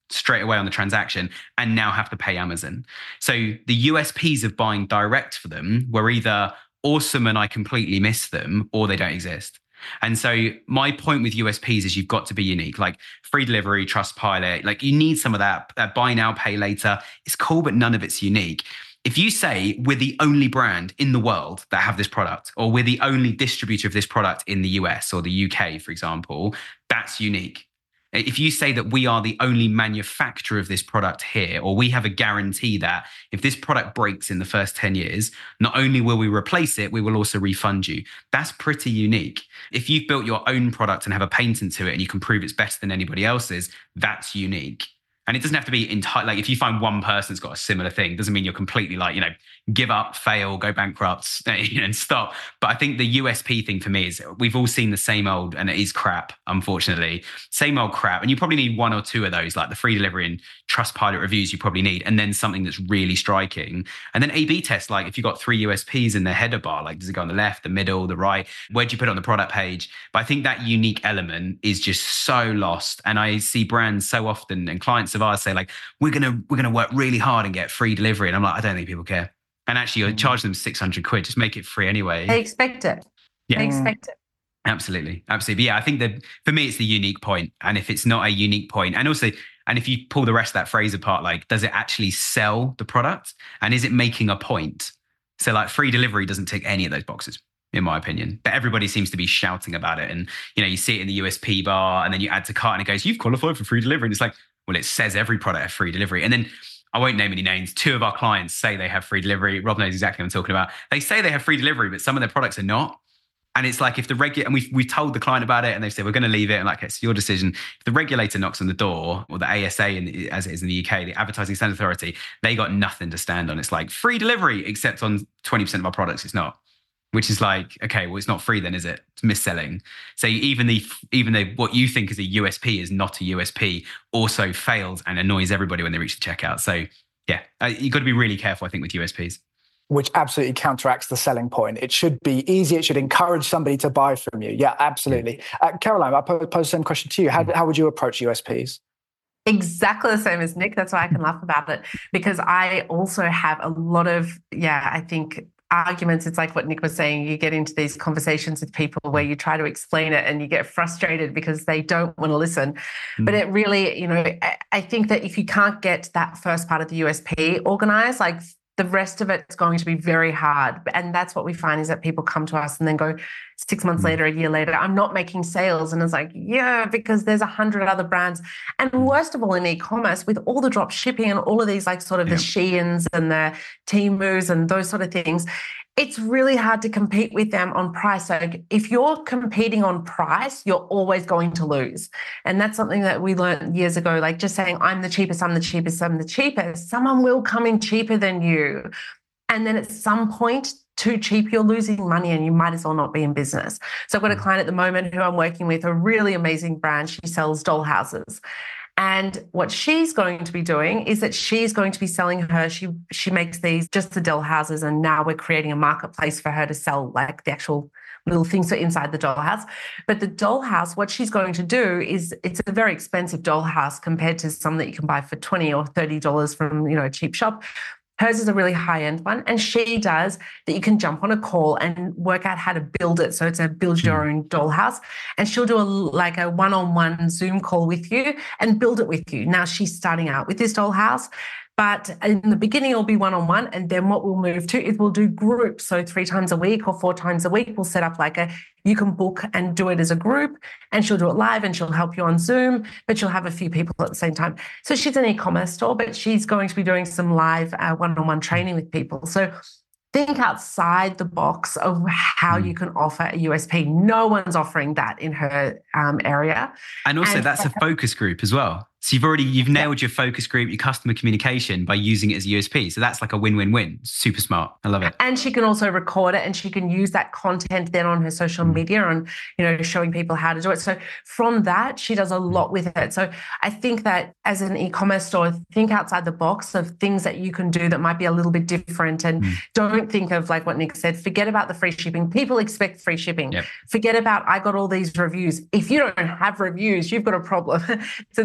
straight away on the transaction and now have to pay Amazon. So the U S Ps of buying direct for them were either awesome and I completely miss them, or they don't exist. And so my point with U S Ps is you've got to be unique, like free delivery, Trustpilot, like you need some of that, that buy now, pay later. It's cool, but none of it's unique. If you say we're the only brand in the world that have this product, or we're the only distributor of this product in the U S or the U K, for example, that's unique. If you say that we are the only manufacturer of this product here, or we have a guarantee that if this product breaks in the first ten years, not only will we replace it, we will also refund you. That's pretty unique. If you've built your own product and have a patent to it and you can prove it's better than anybody else's, that's unique. And it doesn't have to be entire. Like if you find one person that's got a similar thing, doesn't mean you're completely like, you know, give up, fail, go bankrupt, and stop. But I think the U S P thing for me is we've all seen the same old, and it is crap, unfortunately. Same old crap. And you probably need one or two of those, like the free delivery and Trustpilot reviews you probably need, and then something that's really striking. And then A B test, like if you've got three U S Ps in the header bar, like does it go on the left, the middle, the right? Where do you put it on the product page? But I think that unique element is just so lost. And I see brands so often and clients of ours say like, we're going to, we're going to work really hard and get free delivery. And I'm like, I don't think people care. And actually you charge them six hundred quid, just make it free anyway. They expect it. Yeah. They expect it. Absolutely. Absolutely. But yeah, I think that for me, it's the unique point. And if it's not a unique point, and also, and if you pull the rest of that phrase apart, like, does it actually sell the product? And is it making a point? So like free delivery doesn't tick any of those boxes, in my opinion. But everybody seems to be shouting about it. And, you know, you see it in the U S P bar and then you add to cart and it goes, you've qualified for free delivery. And it's like, well, it says every product has free delivery. And then I won't name any names. Two of our clients say they have free delivery. Rob knows exactly what I'm talking about. They say they have free delivery, but some of their products are not. And it's like if the regulator, and we've, we've told the client about it and they say, we're going to leave it. And like, it's your decision. If the regulator knocks on the door, or the A S A, in, as it is in the U K, the Advertising Standards Authority, they got nothing to stand on. It's like free delivery, except on twenty percent of our products, it's not. Which is like, okay, well, it's not free then, is it? It's mis-selling. So even the even though what you think is a U S P is not a U S P, also fails and annoys everybody when they reach the checkout. So yeah, uh, you've got to be really careful, I think, with U S Ps. Which absolutely counteracts the selling point. It should be easy. It should encourage somebody to buy from you. Yeah, absolutely. Uh, Caroline, I pose the same question to you. How, how would you approach U S Ps? Exactly the same as Nick. That's why I can laugh about it, because I also have a lot of, yeah, I think arguments. It's like what Nick was saying. You get into these conversations with people where you try to explain it and you get frustrated because they don't want to listen. Mm. But it really, you know, I, I think that if you can't get that first part of the U S P organized, like the rest of it's going to be very hard. And that's what we find is that people come to us and then go six months later, a year later, I'm not making sales. And it's like, yeah, because there's a hundred other brands. And worst of all, in e-commerce, with all the drop shipping and all of these, like sort of yeah. the Sheins and the Temus and those sort of things, it's really hard to compete with them on price. So if you're competing on price, you're always going to lose. And that's something that we learned years ago, like just saying, I'm the cheapest, I'm the cheapest, I'm the cheapest. Someone will come in cheaper than you. And then at some point, too cheap, you're losing money and you might as well not be in business. So I've got a client at the moment who I'm working with, a really amazing brand. She sells doll houses. And what she's going to be doing is that she's going to be selling her, she she makes these, just the doll houses, and now we're creating a marketplace for her to sell like the actual little things for inside the dollhouse. But the dollhouse, what she's going to do is, it's a very expensive dollhouse compared to some that you can buy for twenty or thirty dollars from, you know, a cheap shop. Hers is a really high-end one, and she does that you can jump on a call and work out how to build it. So it's a build your own dollhouse, and she'll do a like a one-on-one Zoom call with you and build it with you. Now she's starting out with this dollhouse, but in the beginning it'll be one-on-one, and then what we'll move to is we'll do groups. So three times a week or four times a week, we'll set up like a, you can book and do it as a group, and she'll do it live and she'll help you on Zoom, but you'll have a few people at the same time. So she's an e-commerce store, but she's going to be doing some live uh, one-on-one training with people. So think outside the box of how you can offer a U S P. No one's offering that in her um, area. And also and that's a focus group as well. So you've already, you've nailed your focus group, your customer communication by using it as a U S P. So that's like a win-win-win. Super smart. I love it. And she can also record it, and she can use that content then on her social media and, you know, showing people how to do it. So from that, she does a lot with it. So I think that as an e-commerce store, think outside the box of things that you can do that might be a little bit different. And mm. don't think of like what Nick said, forget about the free shipping. People expect free shipping. Yep. Forget about, I got all these reviews. If you don't have reviews, you've got a problem. So those are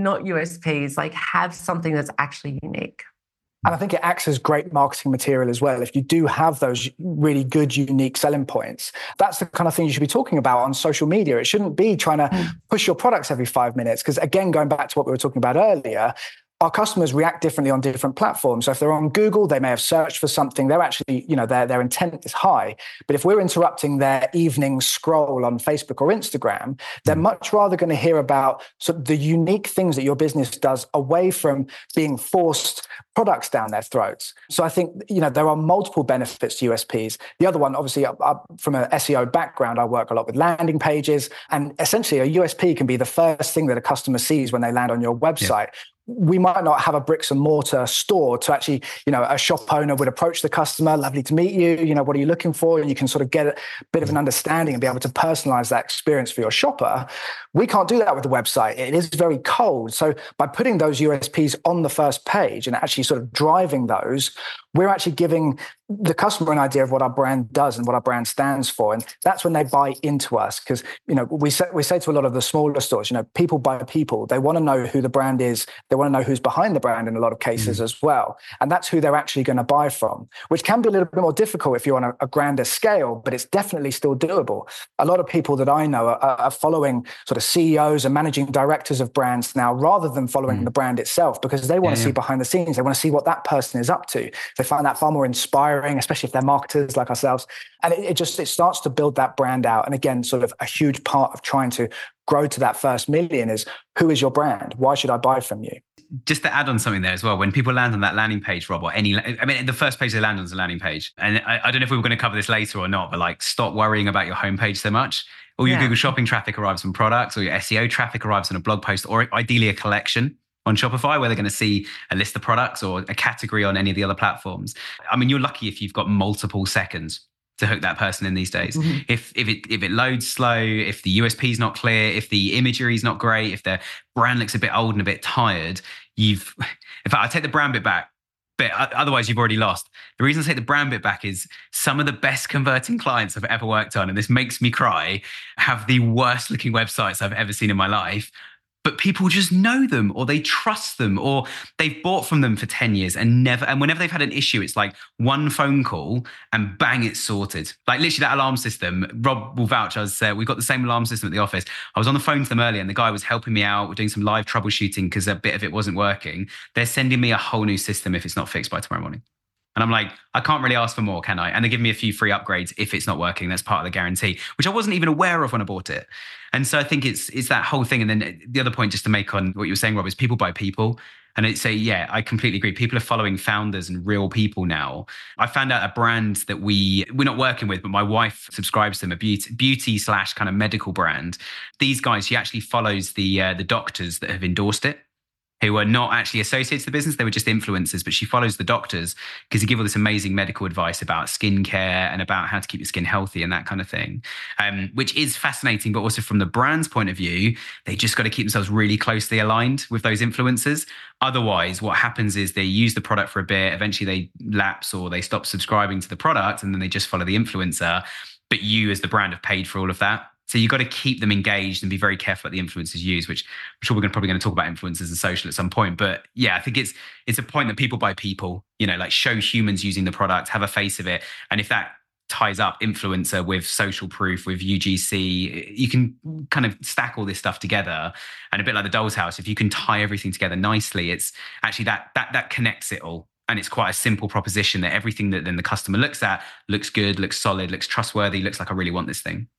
not U S Ps, like have something that's actually unique. And I think it acts as great marketing material as well. If you do have those really good, unique selling points, that's the kind of thing you should be talking about on social media. It shouldn't be trying to push your products every five minutes. Because again, going back to what we were talking about earlier, our customers react differently on different platforms. So if they're on Google, they may have searched for something. They're actually, you know, their, their intent is high. But if we're interrupting their evening scroll on Facebook or Instagram, they're much rather going to hear about sort of the unique things that your business does away from being forced products down their throats. So I think, you know, there are multiple benefits to U S Ps. The other one, obviously, uh, uh, from an S E O background, I work a lot with landing pages. And essentially, a U S P can be the first thing that a customer sees when they land on your website. Yeah. We might not have a bricks and mortar store to actually, you know, a shop owner would approach the customer, lovely to meet you, you know, what are you looking for? And you can sort of get a bit of an understanding and be able to personalize that experience for your shopper. We can't do that with the website. It is very cold. So by putting those U S Ps on the first page and actually sort of driving those, we're actually giving the customer an idea of what our brand does and what our brand stands for. And that's when they buy into us. Because, you know, we say, we say to a lot of the smaller stores, you know, people buy people. They want to know who the brand is. They want to know who's behind the brand in a lot of cases mm. as well. And that's who they're actually going to buy from, which can be a little bit more difficult if you're on a, a grander scale, but it's definitely still doable. A lot of people that I know are, are following sort of C E Os and managing directors of brands now, rather than following mm. the brand itself, because they want yeah, to see yeah. behind the scenes. They want to see what that person is up to. They find that far more inspiring, especially if they're marketers like ourselves. And it, it just, it starts to build that brand out. And again, sort of a huge part of trying to grow to that first million is, who is your brand? Why should I buy from you? Just to add on something there as well, when people land on that landing page, Rob, or any, I mean, the first page they land on is a landing page. And I, I don't know if we were going to cover this later or not, but like, stop worrying about your homepage so much. All your yeah. Google shopping traffic arrives from products, or your S E O traffic arrives on a blog post, or ideally a collection on Shopify, where they're going to see a list of products or a category on any of the other platforms. I mean, you're lucky if you've got multiple seconds to hook that person in these days. Mm-hmm. If if it if it loads slow, if the U S P is not clear, if the imagery is not great, if their brand looks a bit old and a bit tired, you've. In fact, I take the brand bit back. But otherwise, you've already lost. The reason I take the brand bit back is some of the best converting clients I've ever worked on, and this makes me cry, have the worst looking websites I've ever seen in my life. But people just know them, or they trust them, or they've bought from them for ten years and never, and whenever they've had an issue, it's like one phone call and bang, it's sorted. Like literally that alarm system, Rob will vouch, I was, uh, we've got the same alarm system at the office. I was on the phone to them earlier and the guy was helping me out. We're doing some live troubleshooting because a bit of it wasn't working. They're sending me a whole new system if it's not fixed by tomorrow morning. And I'm like, I can't really ask for more, can I? And they give me a few free upgrades if it's not working. That's part of the guarantee, which I wasn't even aware of when I bought it. And so I think it's it's that whole thing. And then the other point just to make on what you were saying, Rob, is people buy people. And it's a, yeah, I completely agree. People are following founders and real people now. I found out a brand that we, we're not working with, but my wife subscribes to them, a beauty, beauty slash kind of medical brand. These guys, she actually follows the uh, the doctors that have endorsed it, who are not actually associated to the business. They were just influencers, but she follows the doctors because they give all this amazing medical advice about skincare and about how to keep your skin healthy and that kind of thing, um, which is fascinating. But also from the brand's point of view, they just got to keep themselves really closely aligned with those influencers. Otherwise, what happens is they use the product for a bit, eventually they lapse or they stop subscribing to the product, and then they just follow the influencer. But you as the brand have paid for all of that. So you've got to keep them engaged and be very careful what the influencers use, which I'm sure we're gonna, probably going to talk about influencers and social at some point. But yeah, I think it's it's a point that people buy people, you know, like show humans using the product, have a face of it. And if that ties up influencer with social proof, with U G C, you can kind of stack all this stuff together. And a bit like the doll's house, if you can tie everything together nicely, it's actually that that that connects it all. And it's quite a simple proposition that everything that then the customer looks at looks good, looks solid, looks trustworthy, looks like I really want this thing.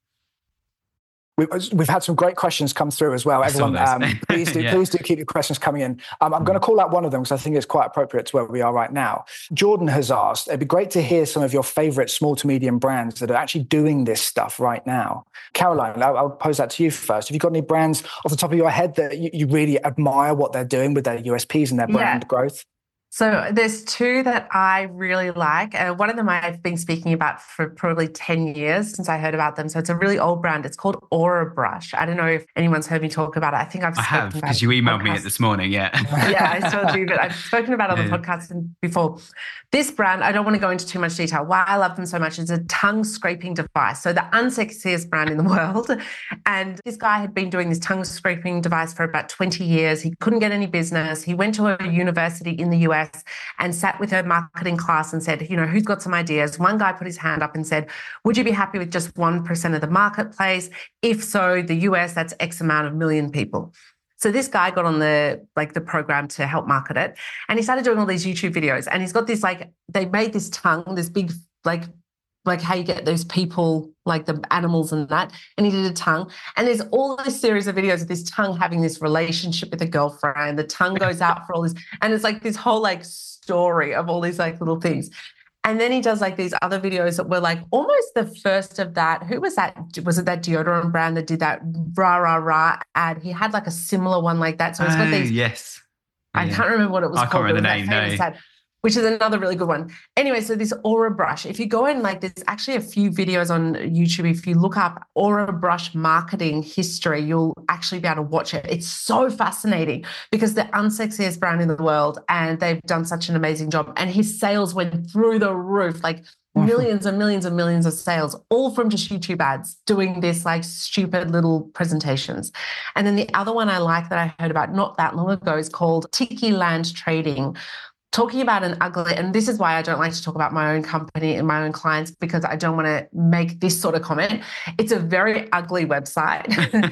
We've had some great questions come through as well. Everyone, um, please do yeah. please do keep your questions coming in. Um, I'm mm. going to call out one of them because I think it's quite appropriate to where we are right now. Jordan has asked, it'd be great to hear some of your favorite small to medium brands that are actually doing this stuff right now. Caroline, I'll, I'll pose that to you first. Have you got any brands off the top of your head that you, you really admire what they're doing with their U S Ps and their brand yeah. growth? So there's two that I really like. Uh, one of them I've been speaking about for probably ten years since I heard about them. So it's a really old brand. It's called Aura Brush. I don't know if anyone's heard me talk about it. I think I've I spoken have, about because it you on the emailed me podcast. it this morning. Yeah. Yeah, I still do, but I've spoken about it on Yeah. the podcast before. This brand, I don't want to go into too much detail. Why I love them so much is a tongue scraping device. So the unsexiest brand in the world. And this guy had been doing this tongue scraping device for about twenty years. He couldn't get any business. He went to a university in the U S and sat with a marketing class and said, you know, who's got some ideas? One guy put his hand up and said, would you be happy with just one percent of the marketplace? If so, the U S, that's X amount of million people. So this guy got on the like the program to help market it, and he started doing all these YouTube videos. And he's got this like they made this tongue, this big like like how you get those people like the animals and that. And he did a tongue, and there's all this series of videos of this tongue having this relationship with a girlfriend. The tongue goes out for all this, and it's like this whole like story of all these like little things. And then he does like these other videos that were like almost the first of that. Who was that? Was it that deodorant brand that did that rah, rah, rah ad? He had like a similar one like that. So it's got Oh, these. yes. I Yeah. can't remember what it was I called. can't remember but the it was name, that famous no. ad, which is another really good one. Anyway, so this Aura Brush, if you go in, like there's actually a few videos on YouTube. If you look up Aura Brush marketing history, you'll actually be able to watch it. It's so fascinating because the unsexiest brand in the world, and they've done such an amazing job. And his sales went through the roof, like millions and millions and millions of sales, all from just YouTube ads, doing this like stupid little presentations. And then the other one I like that I heard about not that long ago is called Tiki Land Trading. Talking about an ugly, and this is why I don't like to talk about my own company and my own clients, because I don't want to make this sort of comment. It's a very ugly website.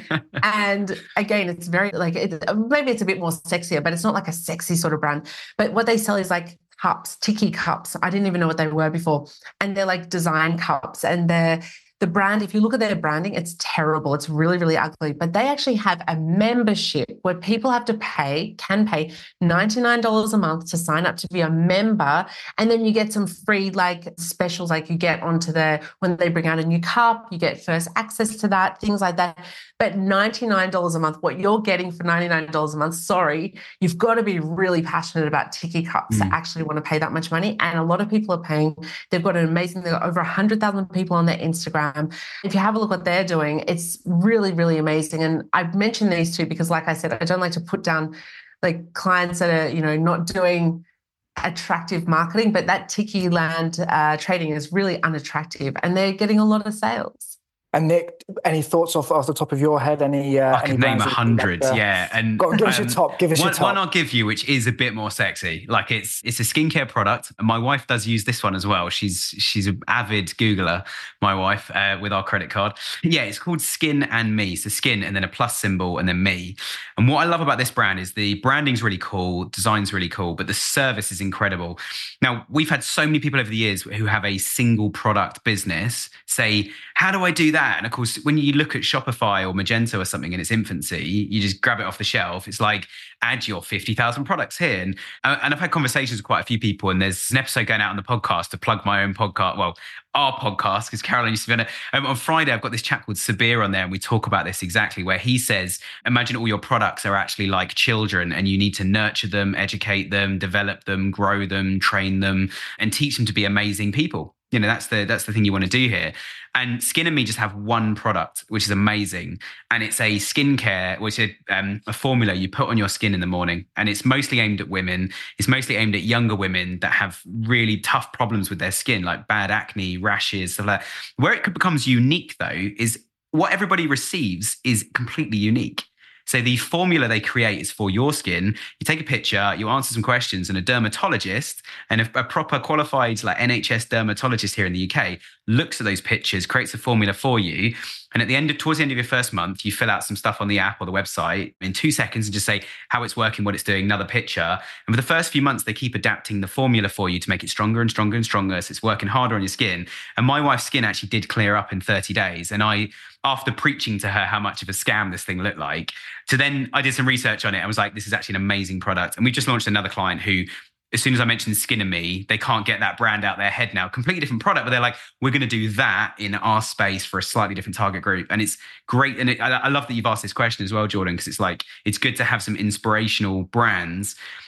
And again, it's very like, it, maybe it's a bit more sexier, but it's not like a sexy sort of brand. But what they sell is like cups, tiki cups. I didn't even know what they were before. And they're like design cups, and they're the brand, if you look at their branding, it's terrible. It's really, really ugly. But they actually have a membership where people have to pay, can pay ninety-nine dollars a month to sign up to be a member. And then you get some free like specials, like you get onto the, when they bring out a new cup, you get first access to that, things like that. But ninety-nine dollars a month, what you're getting for ninety-nine dollars a month, sorry, you've got to be really passionate about tiki cups mm. to actually want to pay that much money. And a lot of people are paying. They've got an amazing, they've got over one hundred thousand people on their Instagram. If you have a look what they're doing, it's really, really amazing. And I've mentioned these two because, like I said, I don't like to put down like clients that are, you know, not doing attractive marketing, but that Tiki Land uh, trading is really unattractive, and they're getting a lot of sales. And Nick, any thoughts off, off the top of your head? Any? Uh, I could any name a hundred, like, uh, yeah. And go on, give us um, your top. Give us one, your top. One I'll give you, which is a bit more sexy. Like it's it's a skincare product. And my wife does use this one as well. She's she's an avid Googler. My wife uh, with our credit card. Yeah, it's called Skin and Me. So Skin and then a plus symbol and then Me. And what I love about this brand is the branding's really cool, design's really cool, but the service is incredible. Now we've had so many people over the years who have a single product business say, "How do I do that?" And of course, when you you look at Shopify or Magento or something in its infancy, you just grab it off the shelf. It's like, add your fifty thousand products here. And, and I've had conversations with quite a few people, and there's an episode going out on the podcast to plug my own podcast. Well, our podcast, because Caroline used to be on it. Um, on Friday, I've got this chap called Sabir on there, and we talk about this exactly, where he says, imagine all your products are actually like children, and you need to nurture them, educate them, develop them, grow them, train them, and teach them to be amazing people. You know, that's the that's the thing you want to do here. And Skin and Me just have one product, which is amazing. And it's a skincare, which is um, a formula you put on your skin in the morning. And it's mostly aimed at women. It's mostly aimed at younger women that have really tough problems with their skin, like bad acne, rashes, stuff like that. Where it becomes unique, though, is what everybody receives is completely unique. So the formula they create is for your skin. You take a picture, you answer some questions, and a dermatologist and a, a proper qualified like N H S dermatologist here in the U K looks at those pictures, creates a formula for you. And at the end of, towards the end of your first month, you fill out some stuff on the app or the website in two seconds and just say how it's working, what it's doing, another picture. And for the first few months, they keep adapting the formula for you to make it stronger and stronger and stronger. So it's working harder on your skin. And my wife's skin actually did clear up in thirty days. And I, after preaching to her how much of a scam this thing looked like, so then I did some research on it. I was like, this is actually an amazing product. And we just launched another client who, as soon as I mentioned Skin and Me, they can't get that brand out their head now. Completely different product, but they're like, we're going to do that in our space for a slightly different target group. And it's great. And it, I, I love that you've asked this question as well, Jordan, because it's like, it's good to have some inspirational brands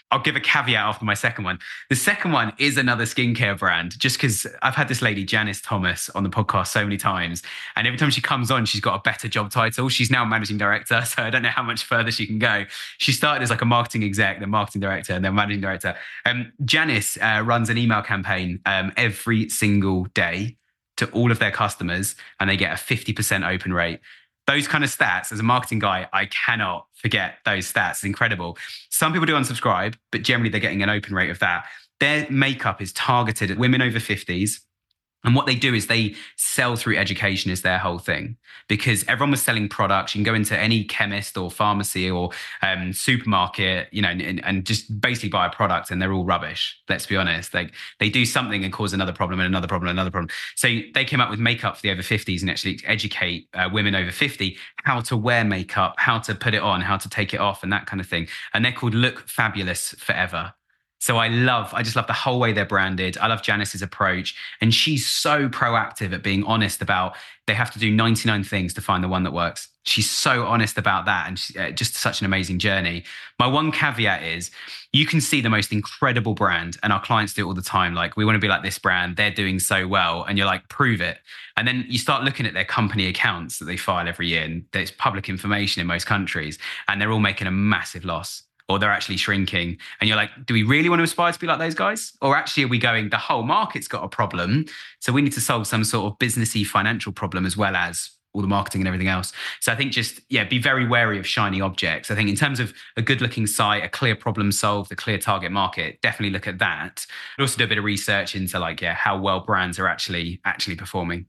I'll give a caveat after my second one. The second one is another skincare brand, just because I've had this lady, Janice Thomas, on the podcast so many times. And every time she comes on, she's got a better job title. She's now managing director. So I don't know how much further she can go. She started as like a marketing exec, then marketing director, and then managing director. Um, Janice uh, runs an email campaign um, every single day to all of their customers, and they get a fifty percent open rate. Those kind of stats, as a marketing guy, I cannot forget those stats. It's incredible. Some people do unsubscribe, but generally they're getting an open rate of that. Their makeup is targeted at women over fifties. And what they do is they sell through education is their whole thing, because everyone was selling products. You can go into any chemist or pharmacy or um, supermarket, you know, and, and just basically buy a product, and they're all rubbish. Let's be honest. Like they do something and cause another problem and another problem and another problem. So they came up with makeup for the over fifties and actually educate uh, women over fifty how to wear makeup, how to put it on, how to take it off, and that kind of thing. And they're called Look Fabulous Forever. So I love, I just love the whole way they're branded. I love Janice's approach. And she's so proactive at being honest about they have to do ninety-nine things to find the one that works. She's so honest about that. And she, uh, just such an amazing journey. My one caveat is you can see the most incredible brand, and our clients do it all the time. Like, we want to be like this brand. They're doing so well. And you're like, prove it. And then you start looking at their company accounts that they file every year. And there's public information in most countries. And they're all making a massive loss, or they're actually shrinking. And you're like, do we really want to aspire to be like those guys? Or actually are we going, the whole market's got a problem, so we need to solve some sort of businessy financial problem as well as all the marketing and everything else. So I think just, yeah, be very wary of shiny objects. I think in terms of a good looking site, a clear problem solved, a clear target market, definitely look at that. But also do a bit of research into like, yeah, how well brands are actually, actually performing.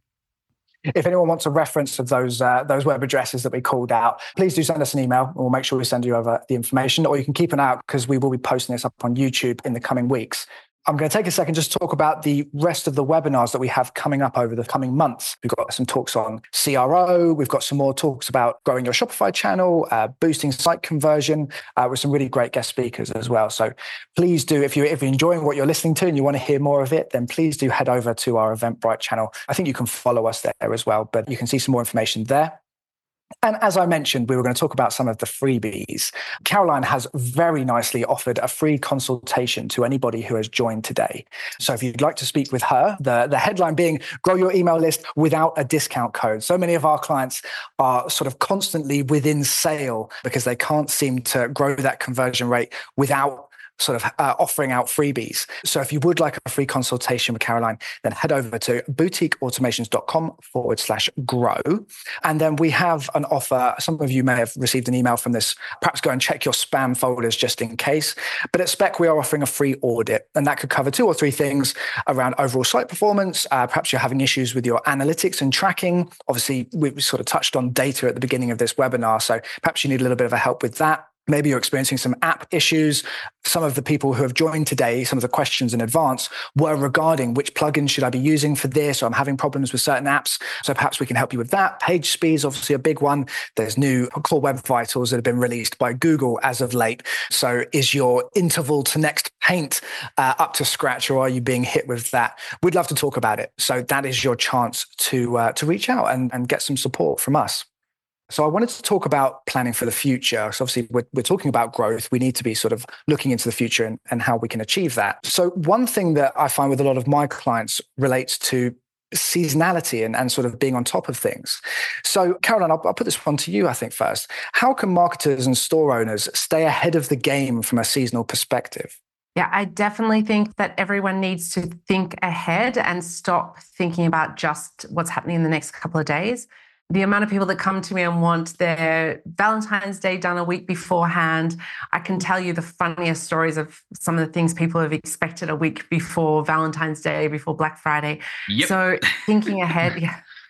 If anyone wants a reference of those uh, those web addresses that we called out, please do send us an email and we'll make sure we send you over the information, or you can keep an eye out because we will be posting this up on YouTube in the coming weeks. I'm going to take a second just to talk about the rest of the webinars that we have coming up over the coming months. We've got some talks on C R O. We've got some more talks about growing your Shopify channel, uh, boosting site conversion, uh, with some really great guest speakers as well. So please do, if, you, if you're enjoying what you're listening to and you want to hear more of it, then please do head over to our Eventbrite channel. I think you can follow us there as well, but you can see some more information there. And as I mentioned, we were going to talk about some of the freebies. Caroline has very nicely offered a free consultation to anybody who has joined today. So if you'd like to speak with her, the, the headline being grow your email list without a discount code. So many of our clients are sort of constantly within sale because they can't seem to grow that conversion rate without sort of uh, offering out freebies. So if you would like a free consultation with Caroline, then head over to boutiqueautomations.com forward slash grow. And then we have an offer. Some of you may have received an email from this. Perhaps go and check your spam folders just in case. But at Spec, we are offering a free audit, and that could cover two or three things around overall site performance. Uh, perhaps you're having issues with your analytics and tracking. Obviously, we sort of touched on data at the beginning of this webinar. So perhaps you need a little bit of a help with that. Maybe you're experiencing some app issues. Some of the people who have joined today, some of the questions in advance were regarding which plugins should I be using for this, or I'm having problems with certain apps. So perhaps we can help you with that. Page speed is obviously a big one. There's new Core Web Vitals that have been released by Google as of late. So is your interval to next paint uh, up to scratch, or are you being hit with that? We'd love to talk about it. So that is your chance to, uh, to reach out and, and get some support from us. So I wanted to talk about planning for the future. So obviously we're, we're talking about growth. We need to be sort of looking into the future and, and how we can achieve that. So one thing that I find with a lot of my clients relates to seasonality and, and sort of being on top of things. So Caroline, I'll, I'll put this one to you, I think, first. How can marketers and store owners stay ahead of the game from a seasonal perspective? Yeah, I definitely think that everyone needs to think ahead and stop thinking about just what's happening in the next couple of days. The amount of people that come to me and want their Valentine's Day done a week beforehand, I can tell you the funniest stories of some of the things people have expected a week before Valentine's Day, before Black Friday. Yep. So thinking ahead,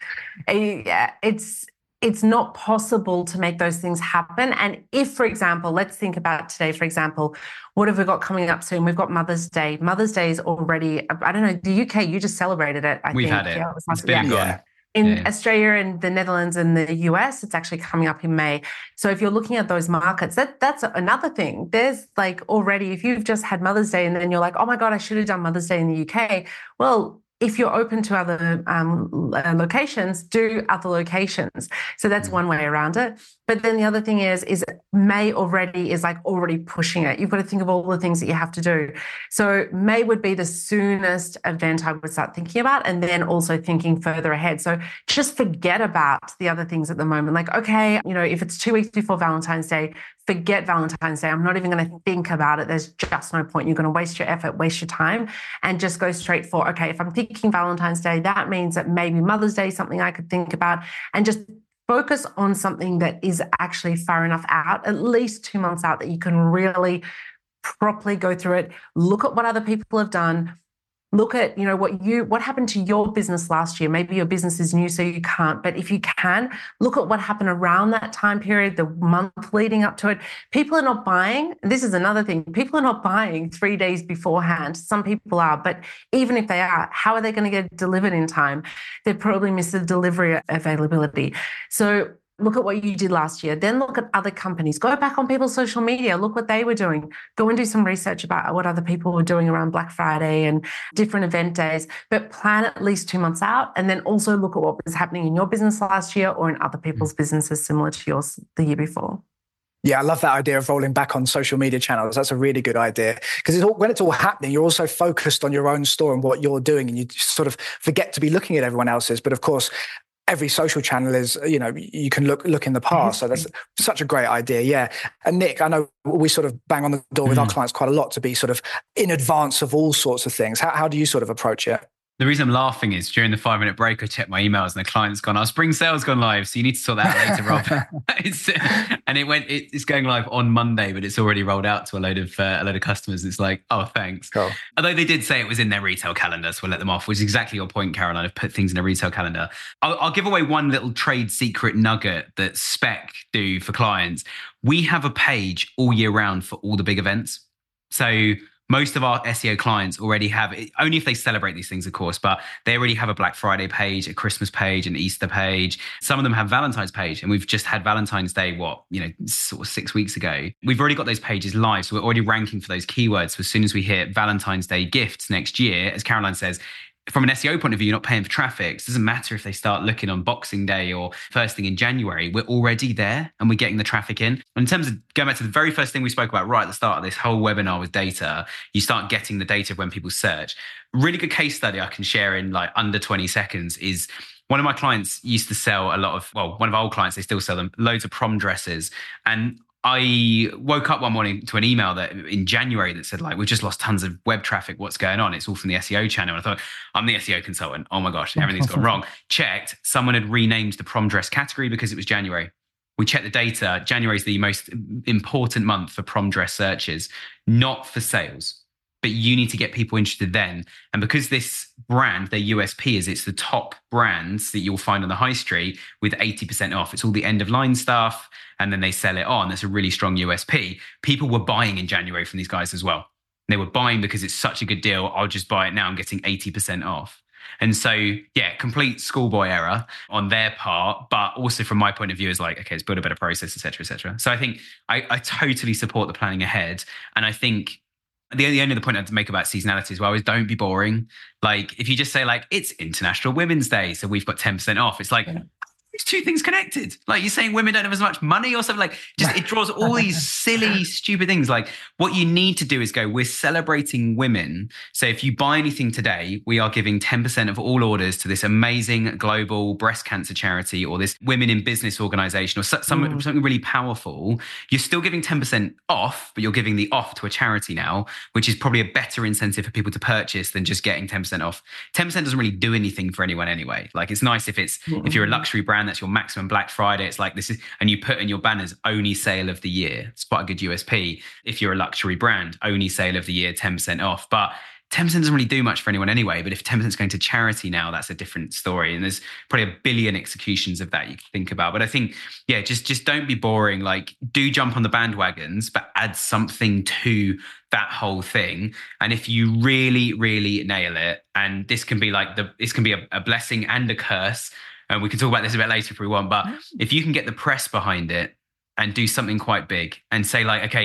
yeah, it's it's not possible to make those things happen. And if, for example, let's think about today, for example, what have we got coming up soon? We've got Mother's Day. Mother's Day is already, I don't know, the U K, you just celebrated it, I We've think. had it. Yeah, it was it's been yeah. gone. Yeah. In yeah. Australia and the Netherlands and the U S, it's actually coming up in May. So if you're looking at those markets, that that's another thing. There's like already, if you've just had Mother's Day and then you're like, oh my God, I should have done Mother's Day in the U K. Well, if you're open to other um, locations, do other locations. So that's one way around it. But then the other thing is, is May already is like already pushing it. You've got to think of all the things that you have to do. So May would be the soonest event I would start thinking about, and then also thinking further ahead. So just forget about the other things at the moment. Like, okay, you know, if it's two weeks before Valentine's Day, forget Valentine's Day. I'm not even going to think about it. There's just no point. You're going to waste your effort, waste your time, and just go straight for, okay, if I'm thinking Valentine's Day, that means that maybe Mother's Day is something I could think about, and just focus on something that is actually far enough out, at least two months out, that you can really properly go through it. Look at what other people have done. Look at, you know, what you what happened to your business last year. Maybe your business is new, so you can't. But if you can, look at what happened around that time period, the month leading up to it. People are not buying. This is another thing. People are not buying three days beforehand. Some people are, but even if they are, how are they going to get it delivered in time? They probably miss the delivery availability. So look at what you did last year. Then look at other companies. Go back on people's social media. Look what they were doing. Go and do some research about what other people were doing around Black Friday and different event days. But plan at least two months out. And then also look at what was happening in your business last year or in other people's businesses similar to yours the year before. Yeah, I love that idea of rolling back on social media channels. That's a really good idea, because it's all, when it's all happening, you're also focused on your own store and what you're doing, and you sort of forget to be looking at everyone else's. But of course, every social channel is, you know, you can look look in the past. So that's such a great idea. Yeah. And Nick, I know we sort of bang on the door with mm. our clients quite a lot to be sort of in advance of all sorts of things. How, how do you sort of approach it? The reason I'm laughing is during the five minute break, I checked my emails and the client's gone, our spring sale's gone live. So you need to sort that out later, Rob. it's, and it went, it, it's going live on Monday, but it's already rolled out to a load of uh, a load of customers. It's like, oh, thanks. Cool. Although they did say it was in their retail calendar, so we'll let them off, which is exactly your point, Caroline, of put things in a retail calendar. I'll, I'll give away one little trade secret nugget that Spec do for clients. We have a page all year round for all the big events. So most of our S E O clients already have, only if they celebrate these things, of course, but they already have a Black Friday page, a Christmas page, an Easter page. Some of them have Valentine's page, and we've just had Valentine's Day, what, you know, sort of six weeks ago. We've already got those pages live, so we're already ranking for those keywords. So as soon as we hit Valentine's Day gifts next year, as Caroline says, from an S E O point of view, you're not paying for traffic. It doesn't matter if they start looking on Boxing Day or first thing in January. We're already there and we're getting the traffic in. And in terms of going back to the very first thing we spoke about right at the start of this whole webinar with data, you start getting the data of when people search. Really good case study I can share in like under twenty seconds is one of my clients used to sell a lot of, well, one of our old clients, they still sell them, loads of prom dresses. And I woke up one morning to an email that in January that said, like, we've just lost tons of web traffic. What's going on? It's all from the S E O channel. And I thought, I'm the S E O consultant. Oh my gosh, everything's gone wrong. Checked. Someone had renamed the prom dress category because it was January. We checked the data. January is the most important month for prom dress searches, not for sales. But you need to get people interested then. And because this brand, their U S P is it's the top brands that you'll find on the high street with eighty percent off. It's all the end of line stuff. And then they sell it on. That's a really strong U S P. People were buying in January from these guys as well. They were buying because it's such a good deal. I'll just buy it now. I'm getting eighty percent off. And so, yeah, complete schoolboy error on their part, but also from my point of view is like, okay, let's build a better process, et cetera, et cetera. So I think I, I totally support the planning ahead. And I think The, the only other point I have to make about seasonality as well is don't be boring. Like if you just say like, it's International Women's Day, so we've got ten percent off. It's like, yeah. These two things connected. Like you're saying women don't have as much money or something, like just it draws all these silly, stupid things. Like what you need to do is go, we're celebrating women. So if you buy anything today, we are giving ten percent of all orders to this amazing global breast cancer charity or this women in business organization or some, mm. something really powerful. You're still giving ten percent off, but you're giving the off to a charity now, which is probably a better incentive for people to purchase than just getting ten percent off. ten percent doesn't really do anything for anyone anyway. Like it's nice if it's, mm. if you're a luxury brand, that's your maximum Black Friday. It's like this is, and you put in your banners, only sale of the year. It's quite a good U S P. If you're a luxury brand, only sale of the year, ten percent off. But ten percent doesn't really do much for anyone anyway. But if ten percent is going to charity now, that's a different story. And there's probably a billion executions of that you can think about. But I think, yeah, just, just don't be boring. Like do jump on the bandwagons, but add something to that whole thing. And if you really, really nail it, and this can be like the, this can be a, a blessing and a curse. And we can talk about this a bit later if we want, but if you can get the press behind it and do something quite big and say like, okay,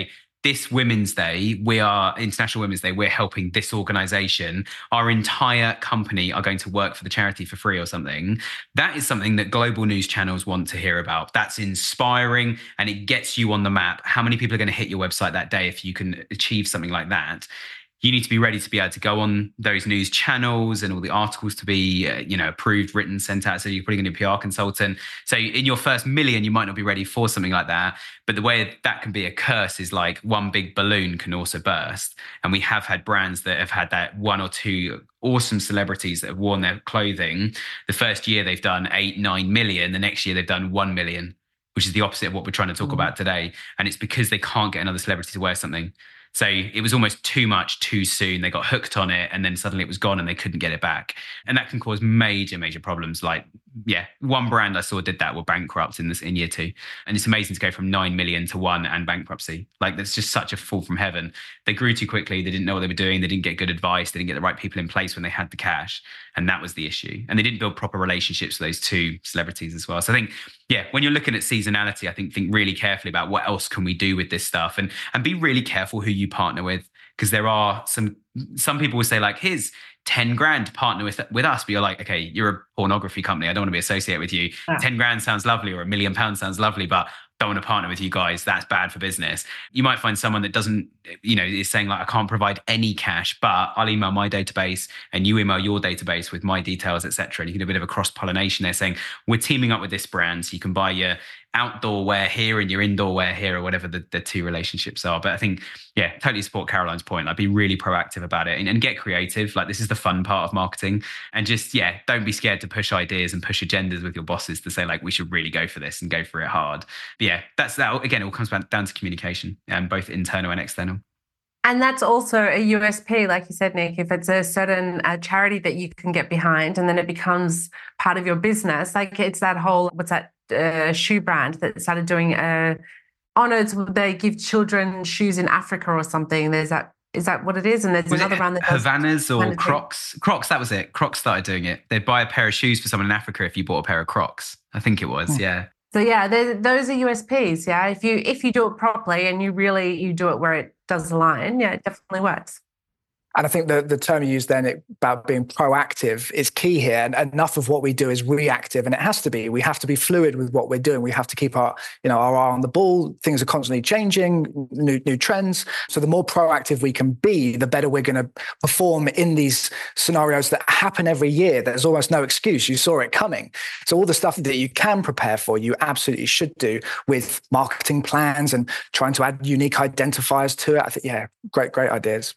this Women's Day, we are International Women's Day, we're helping this organization, our entire company are going to work for the charity for free or something. That is something that global news channels want to hear about. That's inspiring and it gets you on the map. How many people are going to hit your website that day if you can achieve something like that? You need to be ready to be able to go on those news channels and all the articles to be, uh, you know, approved, written, sent out. So you're putting in a P R consultant. So in your first million, you might not be ready for something like that. But the way that can be a curse is like one big balloon can also burst. And we have had brands that have had that one or two awesome celebrities that have worn their clothing. The first year they've done eight, nine million. The next year they've done one million, which is the opposite of what we're trying to talk mm. about today. And it's because they can't get another celebrity to wear something. So it was almost too much too soon. They got hooked on it and then suddenly it was gone and they couldn't get it back. And that can cause major, major problems. Like, yeah, one brand I saw did that, were bankrupt in this in year two. And it's amazing to go from nine million to one and bankruptcy. Like, that's just such a fall from heaven. They grew too quickly. They didn't know what they were doing. They didn't get good advice. They didn't get the right people in place when they had the cash. And that was the issue. And they didn't build proper relationships with those two celebrities as well. So I think, yeah, when you're looking at seasonality, I think think really carefully about what else can we do with this stuff, and and be really careful who you partner with, because there are some some people will say like, here's ten grand to partner with with us, but you're like, okay, you're a pornography company, I don't want to be associated with you. Yeah. ten grand sounds lovely, or a million pounds sounds lovely, but don't want to partner with you guys. That's bad for business. You might find someone that doesn't, you know, is saying like, I can't provide any cash, but I'll email my database and you email your database with my details, et cetera. And you can do a bit of a cross pollination there, saying we're teaming up with this brand, so you can buy your outdoor wear here and your indoor wear here, or whatever the, the two relationships are. But I think, yeah, totally support Caroline's point. Like, be really proactive about it and, and get creative. Like, this is the fun part of marketing. And just, yeah, don't be scared to push ideas and push agendas with your bosses to say like, we should really go for this and go for it hard. But yeah, that's that. Again, it all comes back down to communication, and um, both internal and external. And that's also a U S P, like you said, Nick. If it's a certain uh, charity that you can get behind and then it becomes part of your business, like it's that whole, what's that uh, shoe brand that started doing, uh, oh no, it's, they give children shoes in Africa or something. There's that, is that what it is? And there's was another brand that does Havana's or Crocs. Thing. Crocs, that was it. Crocs started doing it. They'd buy a pair of shoes for someone in Africa if you bought a pair of Crocs. I think it was, yeah. yeah. So yeah, those are U S Ps. Yeah, if you if you do it properly and you really you do it where it does align, yeah, it definitely works. And I think the, the term you used then about being proactive is key here. And enough of what we do is reactive, and it has to be. We have to be fluid with what we're doing. We have to keep our, you know, our eye on the ball. Things are constantly changing, new new trends. So the more proactive we can be, the better we're going to perform in these scenarios that happen every year. There's almost no excuse. You saw it coming. So all the stuff that you can prepare for, you absolutely should do with marketing plans and trying to add unique identifiers to it. I think, yeah, great, great ideas.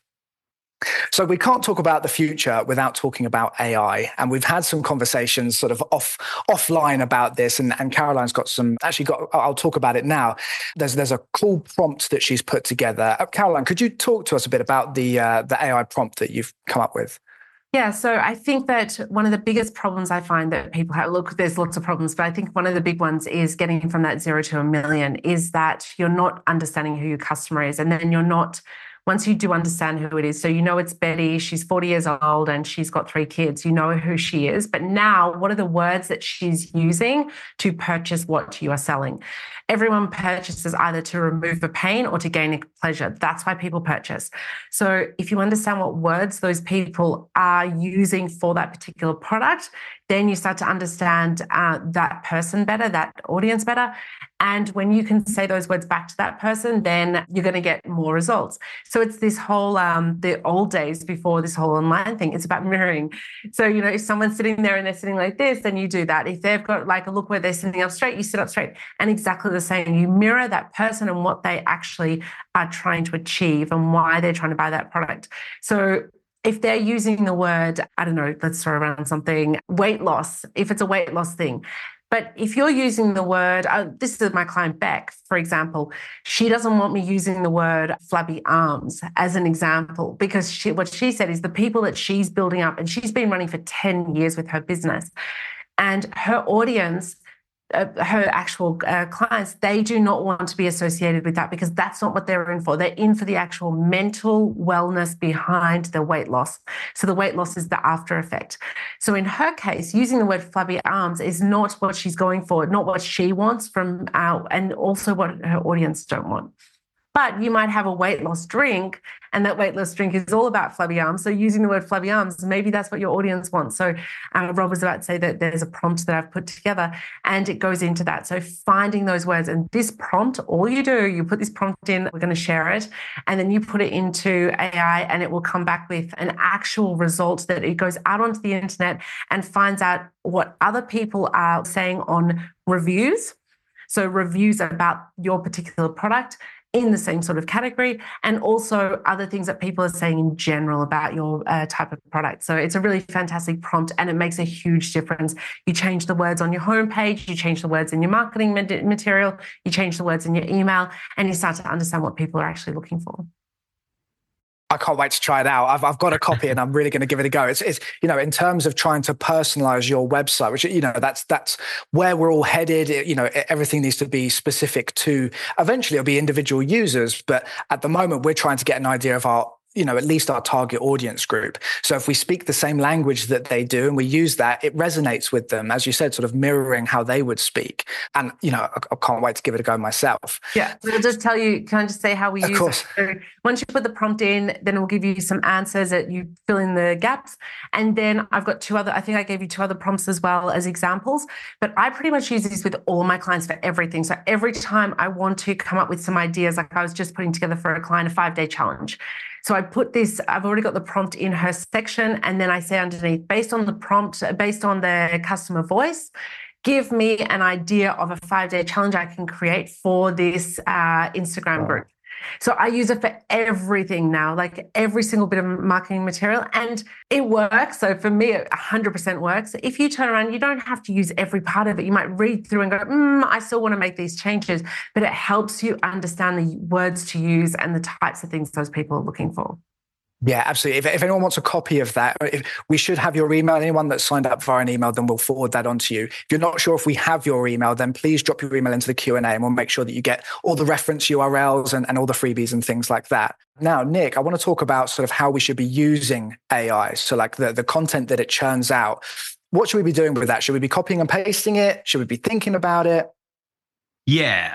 So we can't talk about the future without talking about A I. And we've had some conversations sort of off offline about this. And, and Caroline's got some, actually got, I'll talk about it now. There's there's a cool prompt that she's put together. Uh, Caroline, could you talk to us a bit about the uh, the A I prompt that you've come up with? Yeah, so I think that one of the biggest problems I find that people have, look, there's lots of problems, but I think one of the big ones is getting from that zero to a million is that you're not understanding who your customer is. And then you're not, once you do understand who it is, so you know it's Betty, she's forty years old and she's got three kids, you know who she is. But now, what are the words that she's using to purchase what you are selling? Everyone purchases either to remove the pain or to gain a pleasure. That's why people purchase. So if you understand what words those people are using for that particular product, then you start to understand uh, that person better, that audience better. And when you can say those words back to that person, then you're going to get more results. So it's this whole, um, the old days before this whole online thing, it's about mirroring. So, you know, if someone's sitting there and they're sitting like this, then you do that. If they've got like a look where they're sitting up straight, you sit up straight. And exactly the same, you mirror that person and what they actually are trying to achieve and why they're trying to buy that product. So if they're using the word, I don't know, let's throw around something, weight loss, if it's a weight loss thing. But if you're using the word, uh, this is my client Beck, for example, she doesn't want me using the word flabby arms as an example, because she, what she said is the people that she's building up, and she's been running for ten years with her business, and her audience, Uh, her actual uh, clients, they do not want to be associated with that, because that's not what they're in for. They're in for the actual mental wellness behind the weight loss. So the weight loss is the after effect. So in her case, using the word flabby arms is not what she's going for, not what she wants from our, and also what her audience don't want. But you might have a weight loss drink, and that weight loss drink is all about flabby arms. So using the word flabby arms, maybe that's what your audience wants. So uh, Rob was about to say that there's a prompt that I've put together, and it goes into that. So finding those words, and this prompt, all you do, you put this prompt in, we're going to share it, and then you put it into A I, and it will come back with an actual result that it goes out onto the internet and finds out what other people are saying on reviews. So reviews about your particular product in the same sort of category, and also other things that people are saying in general about your uh, type of product. So it's a really fantastic prompt, and it makes a huge difference. You change the words on your homepage, you change the words in your marketing material, you change the words in your email, and you start to understand what people are actually looking for. I can't wait to try it out. I've I've got a copy and I'm really going to give it a go. It's, it's, you know, in terms of trying to personalize your website, which, you know, that's, that's where we're all headed. It, you know, everything needs to be specific to, eventually it'll be individual users. But at the moment, we're trying to get an idea of our, you know, at least our target audience group. So if we speak the same language that they do and we use that, it resonates with them, as you said, sort of mirroring how they would speak. And, you know, I, I can't wait to give it a go myself. Yeah. So I'll just tell you, can I just say how we of use course. it? So once you put the prompt in, then it will give you some answers that you fill in the gaps. And then I've got two other, I think I gave you two other prompts as well as examples, but I pretty much use these with all my clients for everything. So every time I want to come up with some ideas, like I was just putting together for a client a five-day challenge. So I put this, I've already got the prompt in her section, and then I say underneath, based on the prompt, based on the customer voice, give me an idea of a five-day challenge I can create for this uh, Instagram group. So I use it for everything now, like every single bit of marketing material, and it works. So for me, it one hundred percent works. If you turn around, you don't have to use every part of it. You might read through and go, mm, I still want to make these changes, but it helps you understand the words to use and the types of things those people are looking for. Yeah, absolutely. If, if anyone wants a copy of that, if, we should have your email. Anyone that's signed up via an email, then we'll forward that on to you. If you're not sure if we have your email, then please drop your email into the Q and A, and we'll make sure that you get all the reference U R Ls and, and all the freebies and things like that. Now, Nick, I want to talk about sort of how we should be using A I. So like the, the content that it churns out. What should we be doing with that? Should we be copying and pasting it? Should we be thinking about it? Yeah,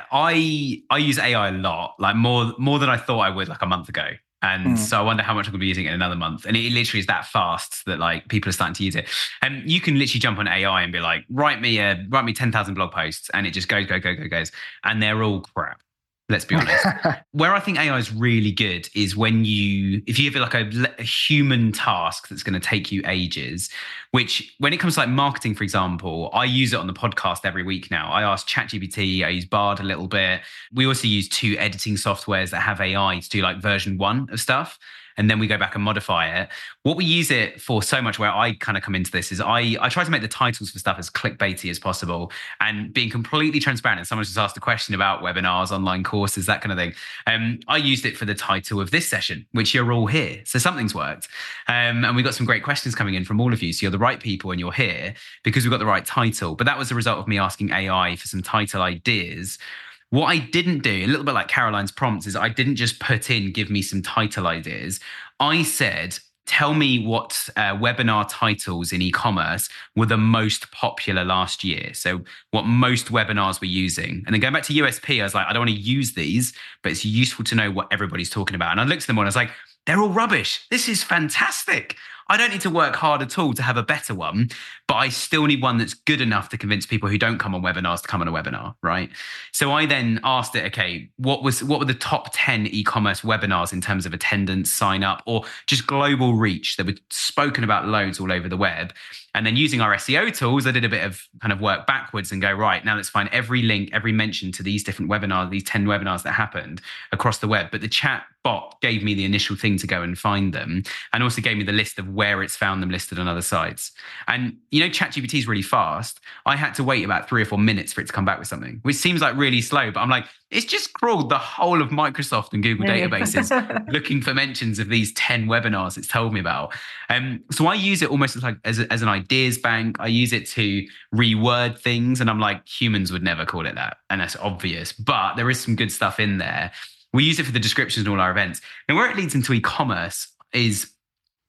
I I use A I a lot, like more more than I thought I would like a month ago. And mm. so I wonder how much I'm going to be using it in another month. And it literally is that fast that like people are starting to use it. And you can literally jump on A I and be like, write me a, write me ten thousand blog posts. And it just goes, go, go, go, goes. And they're all crap. Let's be honest. Where I think A I is really good is when you, if you have like a, a human task that's going to take you ages, which when it comes to like marketing, for example, I use it on the podcast every week now. I ask ChatGPT, I use Bard a little bit. We also use two editing softwares that have A I to do like version one of stuff. And then we go back and modify it. What we use it for so much, where I kind of come into this, is I, I try to make the titles for stuff as clickbaity as possible, and being completely transparent. And someone just asked a question about webinars, online courses, that kind of thing. Um, I used it for the title of this session, which you're all here. So something's worked. Um, and we got some great questions coming in from all of you. So you're the right people and you're here because we've got the right title. But that was the result of me asking A I for some title ideas. What I didn't do, a little bit like Caroline's prompts, is I didn't just put in, give me some title ideas. I said, tell me what uh, webinar titles in e-commerce were the most popular last year. So what most webinars were using. And then going back to U S P, I was like, I don't want to use these, but it's useful to know what everybody's talking about. And I looked at them all and I was like, they're all rubbish. This is fantastic. I don't need to work hard at all to have a better one, but I still need one that's good enough to convince people who don't come on webinars to come on a webinar, right? So I then asked it, okay, what was what were the top ten e-commerce webinars in terms of attendance, sign up, or just global reach that were spoken about loads all over the web? And then using our S E O tools, I did a bit of kind of work backwards and go, right, now let's find every link, every mention to these different webinars, these ten webinars that happened across the web. But the chat bot gave me the initial thing to go and find them, and also gave me the list of where it's found them listed on other sites. And, you know, ChatGPT is really fast. I had to wait about three or four minutes for it to come back with something, which seems like really slow, but I'm like, it's just crawled the whole of Microsoft and Google yeah. databases looking for mentions of these ten webinars it's told me about. Um, so I use it almost as like as, a, as an ideas bank. I use it to reword things, and I'm like, humans would never call it that, and that's obvious, but there is some good stuff in there. We use it for the descriptions in all our events. And where it leads into e-commerce is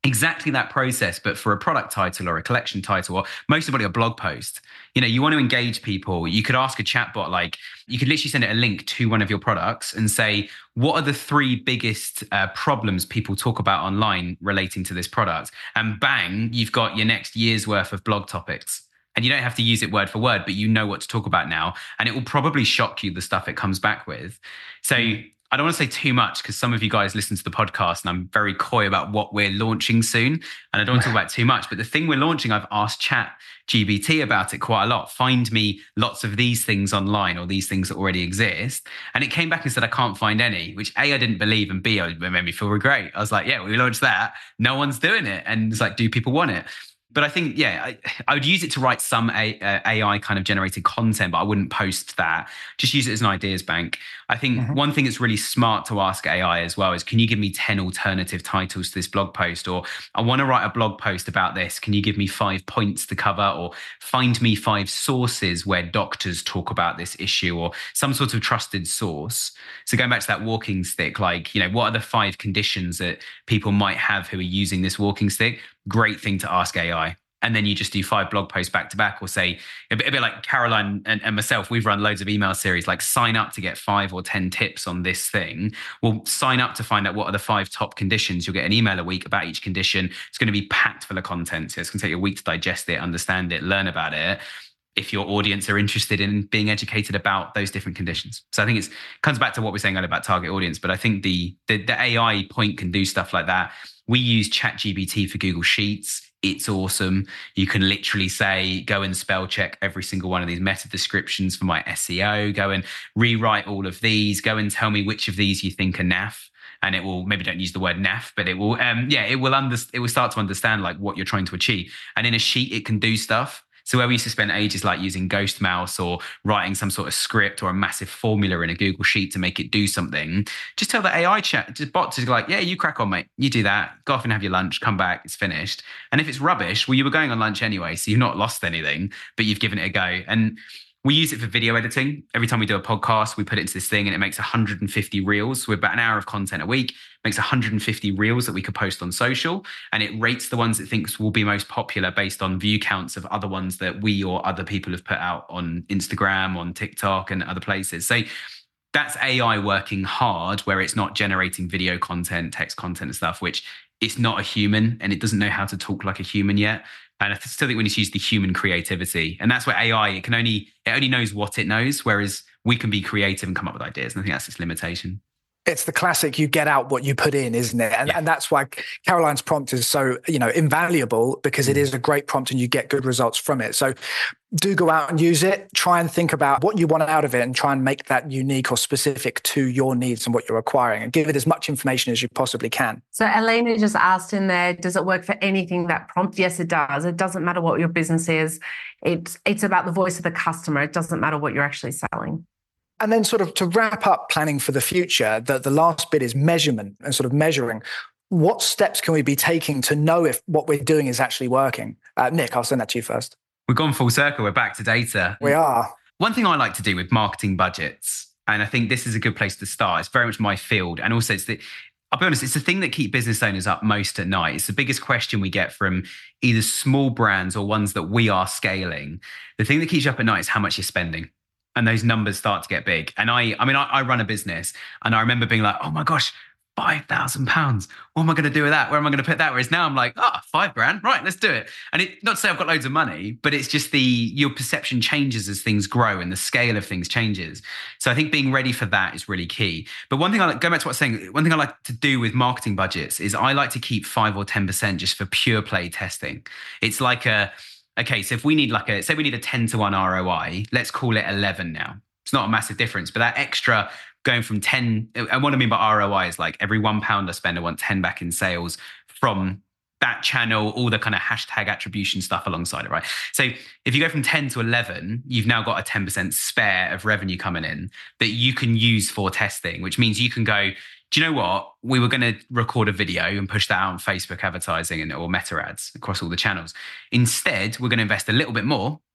exactly that process, but for a product title or a collection title, or most of it a blog post. You know, you want to engage people. You could ask a chatbot, like you could literally send it a link to one of your products and say, what are the three biggest uh, problems people talk about online relating to this product? And bang, you've got your next year's worth of blog topics. And you don't have to use it word for word, but you know what to talk about now. And it will probably shock you, the stuff it comes back with. So mm. I don't want to say too much because some of you guys listen to the podcast and I'm very coy about what we're launching soon. And I don't want to talk about too much, but the thing we're launching, I've asked Chat G B T about it quite a lot. Find me lots of these things online or these things that already exist. And it came back and said, I can't find any, which A, I didn't believe, and B, it made me feel great. I was like, yeah, we launched that. No one's doing it. And it's like, do people want it? But I think, yeah, I, I would use it to write some A, uh, A I kind of generated content, but I wouldn't post that. Just use it as an ideas bank. I think mm-hmm. one thing that's really smart to ask A I as well is, can you give me ten alternative titles to this blog post? Or I want to write a blog post about this. Can you give me five points to cover? Or find me five sources where doctors talk about this issue, or some sort of trusted source. So going back to that walking stick, like, you know, what are the five conditions that people might have who are using this walking stick? Great thing to ask A I. And then you just do five blog posts back to back, or say a bit, a bit like Caroline and, and myself, we've run loads of email series, like sign up to get five or ten tips on this thing. Well, sign up to find out what are the five top conditions. You'll get an email a week about each condition. It's going to be packed full of content. So it's going to take you a week to digest it, understand it, learn about it, if your audience are interested in being educated about those different conditions. So I think it comes back to what we're saying earlier about target audience, but I think the, the, the A I point can do stuff like that. We use Chat G B T for Google Sheets. It's awesome. You can literally say, go and spell check every single one of these meta descriptions for my S E O, go and rewrite all of these, go and tell me which of these you think are naff. And it will, maybe don't use the word naff, but it will, um, yeah, it will under, it will start to understand like what you're trying to achieve. And in a sheet, it can do stuff. So where we used to spend ages like using Ghost Mouse or writing some sort of script or a massive formula in a Google Sheet to make it do something, just tell the A I chat, just bot to like, yeah, you crack on, mate. You do that. Go off and have your lunch. Come back. It's finished. And if it's rubbish, well, you were going on lunch anyway, so you've not lost anything, but you've given it a go. And we use it for video editing. Every time we do a podcast, we put it into this thing and it makes one hundred fifty reels. So we're about an hour of content a week, makes one hundred fifty reels that we could post on social. And it rates the ones it thinks will be most popular based on view counts of other ones that we or other people have put out on Instagram, on TikTok and other places. So that's A I working hard, where it's not generating video content, text content and stuff, which it's not a human and it doesn't know how to talk like a human yet. And I still think we need to use the human creativity. And that's where A I, it can only, it only knows what it knows, whereas we can be creative and come up with ideas. And I think that's its limitation. It's the classic, you get out what you put in, isn't it? And, yeah. and that's why Caroline's prompt is so, you know, invaluable, because it is a great prompt and you get good results from it. So do go out and use it. Try and think about what you want out of it and try and make that unique or specific to your needs and what you're acquiring, and give it as much information as you possibly can. So Elena just asked in there, does it work for anything, that prompt? Yes, it does. It doesn't matter what your business is. It's, it's about the voice of the customer. It doesn't matter what you're actually selling. And then sort of to wrap up planning for the future, the, the last bit is measurement and sort of measuring. What steps can we be taking to know if what we're doing is actually working? Uh, Nick, I'll send that to you first. We've gone full circle. We're back to data. We are. One thing I like to do with marketing budgets, and I think this is a good place to start, it's very much my field. And also it's the, I'll be honest, it's the thing that keeps business owners up most at night. It's the biggest question we get from either small brands or ones that we are scaling. The thing that keeps you up at night is how much you're spending. And those numbers start to get big. And I, I mean, I, I run a business, and I remember being like, oh my gosh, five thousand pounds. What am I going to do with that? Where am I going to put that? Whereas now I'm like, ah, oh, five grand. Right, let's do it. And it, not to say I've got loads of money, but it's just the, your perception changes as things grow and the scale of things changes. So I think being ready for that is really key. But one thing I like, go back to what I was saying, one thing I like to do with marketing budgets is I like to keep five or ten percent just for pure play testing. It's like a, okay, so if we need like a, say we need a ten to one R O I, let's call it eleven now. It's not a massive difference, but that extra going from ten, and what I mean by R O I is like every one pound I spend, I want ten back in sales from that channel, all the kind of hashtag attribution stuff alongside it, right? So if you go from ten to eleven, you've now got a ten percent spare of revenue coming in that you can use for testing, which means you can go, do you know what? We were going to record a video and push that out on Facebook advertising and or meta ads across all the channels. Instead, we're going to invest a little bit more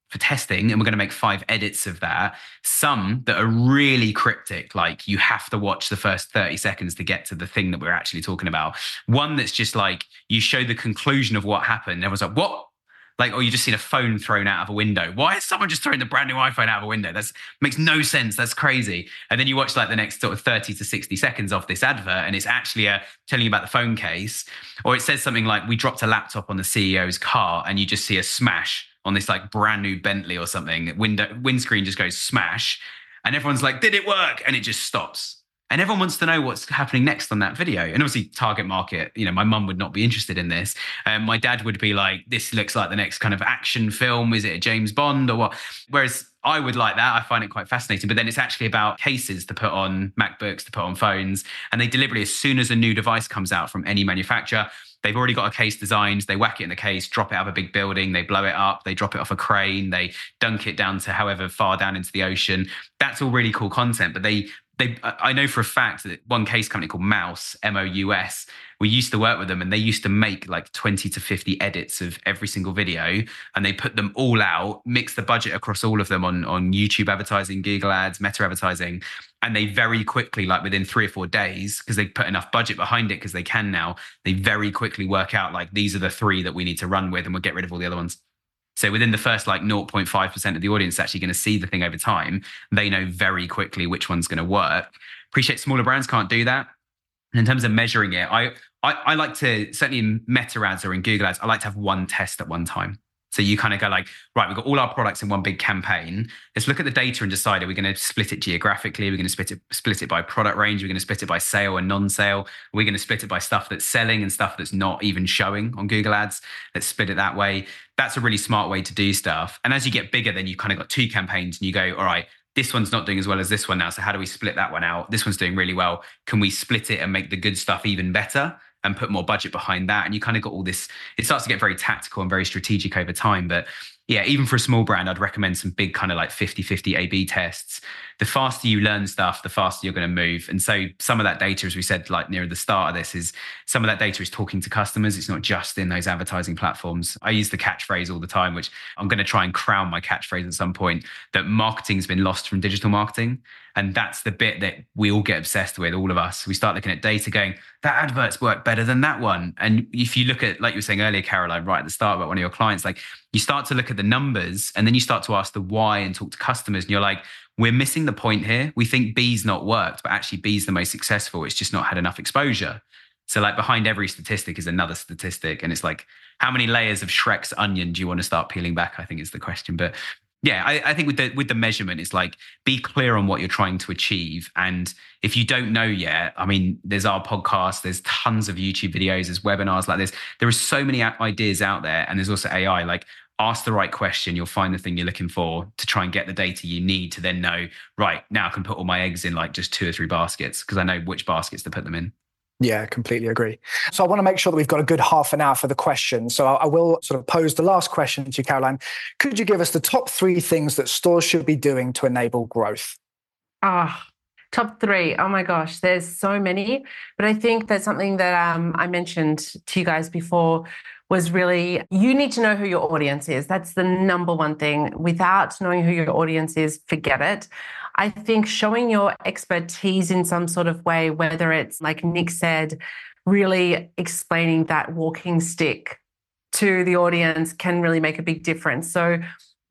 for testing, and we're going to make five edits of that. Some that are really cryptic, like you have to watch the first thirty seconds to get to the thing that we're actually talking about. One that's just like, you show the conclusion of what happened. And everyone's like, what? Like, or you just seen a phone thrown out of a window. Why is someone just throwing the brand new iPhone out of a window? That's makes no sense. That's crazy. And then you watch like the next sort of thirty to sixty seconds of this advert, and it's actually a, telling you about the phone case. Or it says something like, we dropped a laptop on the C E O's car, and you just see a smash on this like brand new Bentley or something. Window windscreen just goes smash. And everyone's like, did it work? And it just stops. And everyone wants to know what's happening next on that video. And obviously target market, you know, my mum would not be interested in this. Um, my dad would be like, this looks like the next kind of action film. Is it a James Bond or what? Whereas I would like that. I find it quite fascinating. But then it's actually about cases to put on MacBooks, to put on phones. And they deliberately, as soon as a new device comes out from any manufacturer, they've already got a case designed. They whack it in the case, drop it out of a big building. They blow it up. They drop it off a crane. They dunk it down to however far down into the ocean. That's all really cool content. But they... They, I know for a fact that one case company called Mouse, M O U S, we used to work with them, and they used to make like twenty to fifty edits of every single video, and they put them all out, mix the budget across all of them on, on YouTube advertising, Google ads, Meta advertising. And they very quickly, like within three or four days, because they put enough budget behind it, because they can now, they very quickly work out like, these are the three that we need to run with, and we'll get rid of all the other ones. So within the first like zero point five percent of the audience actually going to see the thing over time, they know very quickly which one's going to work. Appreciate smaller brands can't do that. And in terms of measuring it, I, I I like to, certainly in Meta ads or in Google ads, I like to have one test at one time. So you kind of go like, right, we've got all our products in one big campaign. Let's look at the data and decide, are we going to split it geographically? We're going to split it, split it by product range. We're going to split it by sale and non-sale. We're going to split it by stuff that's selling and stuff that's not even showing on Google ads. Let's split it that way. That's a really smart way to do stuff. And as you get bigger, then you kind of got two campaigns and you go, all right, this one's not doing as well as this one now. So how do we split that one out? This one's doing really well. Can we split it and make the good stuff even better and put more budget behind that? And you kind of got all this, it starts to get very tactical and very strategic over time. But yeah, even for a small brand, I'd recommend some big kind of like fifty fifty A B tests. The faster you learn stuff, the faster you're going to move. And so some of that data, as we said, like near the start of this, is some of that data is talking to customers. It's not just in those advertising platforms. I use the catchphrase all the time, which I'm going to try and crown my catchphrase at some point, that marketing's been lost from digital marketing. And that's the bit that we all get obsessed with, all of us. We start looking at data going, that advert's work better than that one. And if you look at, like you were saying earlier, Caroline, right at the start about one of your clients, like you start to look at the numbers and then you start to ask the why and talk to customers. And you're like, we're missing the point here. We think B's not worked, but actually B's the most successful. It's just not had enough exposure. So like behind every statistic is another statistic. And it's like, how many layers of Shrek's onion do you want to start peeling back? I think is the question. But yeah, I, I think with the with the measurement, it's like, be clear on what you're trying to achieve. And if you don't know yet, I mean, there's our podcast, there's tons of YouTube videos, there's webinars like this. There are so many ideas out there. And there's also A I. Like, ask the right question, you'll find the thing you're looking for to try and get the data you need to then know, right, now I can put all my eggs in like just two or three baskets because I know which baskets to put them in. Yeah, completely agree. So I want to make sure that we've got a good half an hour for the questions. So I will sort of pose the last question to you, Caroline. Could you give us the top three things that stores should be doing to enable growth? Ah, oh, top three. Oh my gosh, there's so many. But I think that's something that um, I mentioned to you guys before was really, you need to know who your audience is. That's the number one thing. Without knowing who your audience is, forget it. I think showing your expertise in some sort of way, whether it's like Nick said, really explaining that walking stick to the audience can really make a big difference. So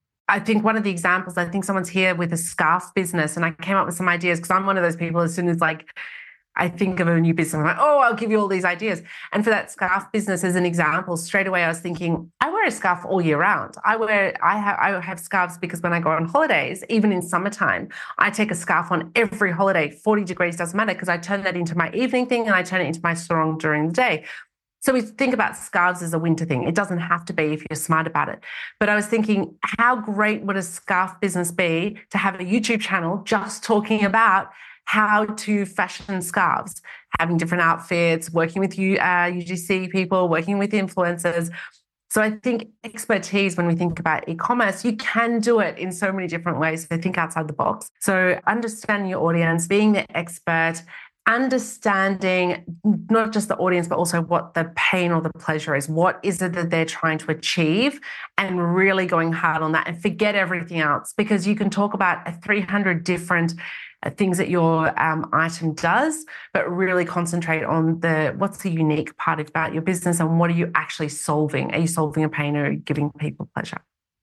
I think one of the examples, I think someone's here with a scarf business, and I came up with some ideas because I'm one of those people, as soon as like I think of a new business, I'm like, oh, I'll give you all these ideas. And for that scarf business, as an example, straight away I was thinking, I wear a scarf all year round. I wear, I have, I have scarves because when I go on holidays, even in summertime, I take a scarf on every holiday. forty degrees doesn't matter because I turn that into my evening thing and I turn it into my sarong during the day. So we think about scarves as a winter thing. It doesn't have to be if you're smart about it. But I was thinking, how great would a scarf business be to have a YouTube channel just talking about how to fashion scarves, having different outfits, working with you, uh, U G C people, working with influencers. So I think expertise, when we think about e-commerce, you can do it in so many different ways. So think outside the box. So understanding your audience, being the expert, understanding not just the audience, but also what the pain or the pleasure is. What is it that they're trying to achieve, and really going hard on that and forget everything else, because you can talk about three hundred different things that your um, item does, but really concentrate on the what's the unique part about your business and what are you actually solving? Are you solving a pain or are you giving people pleasure?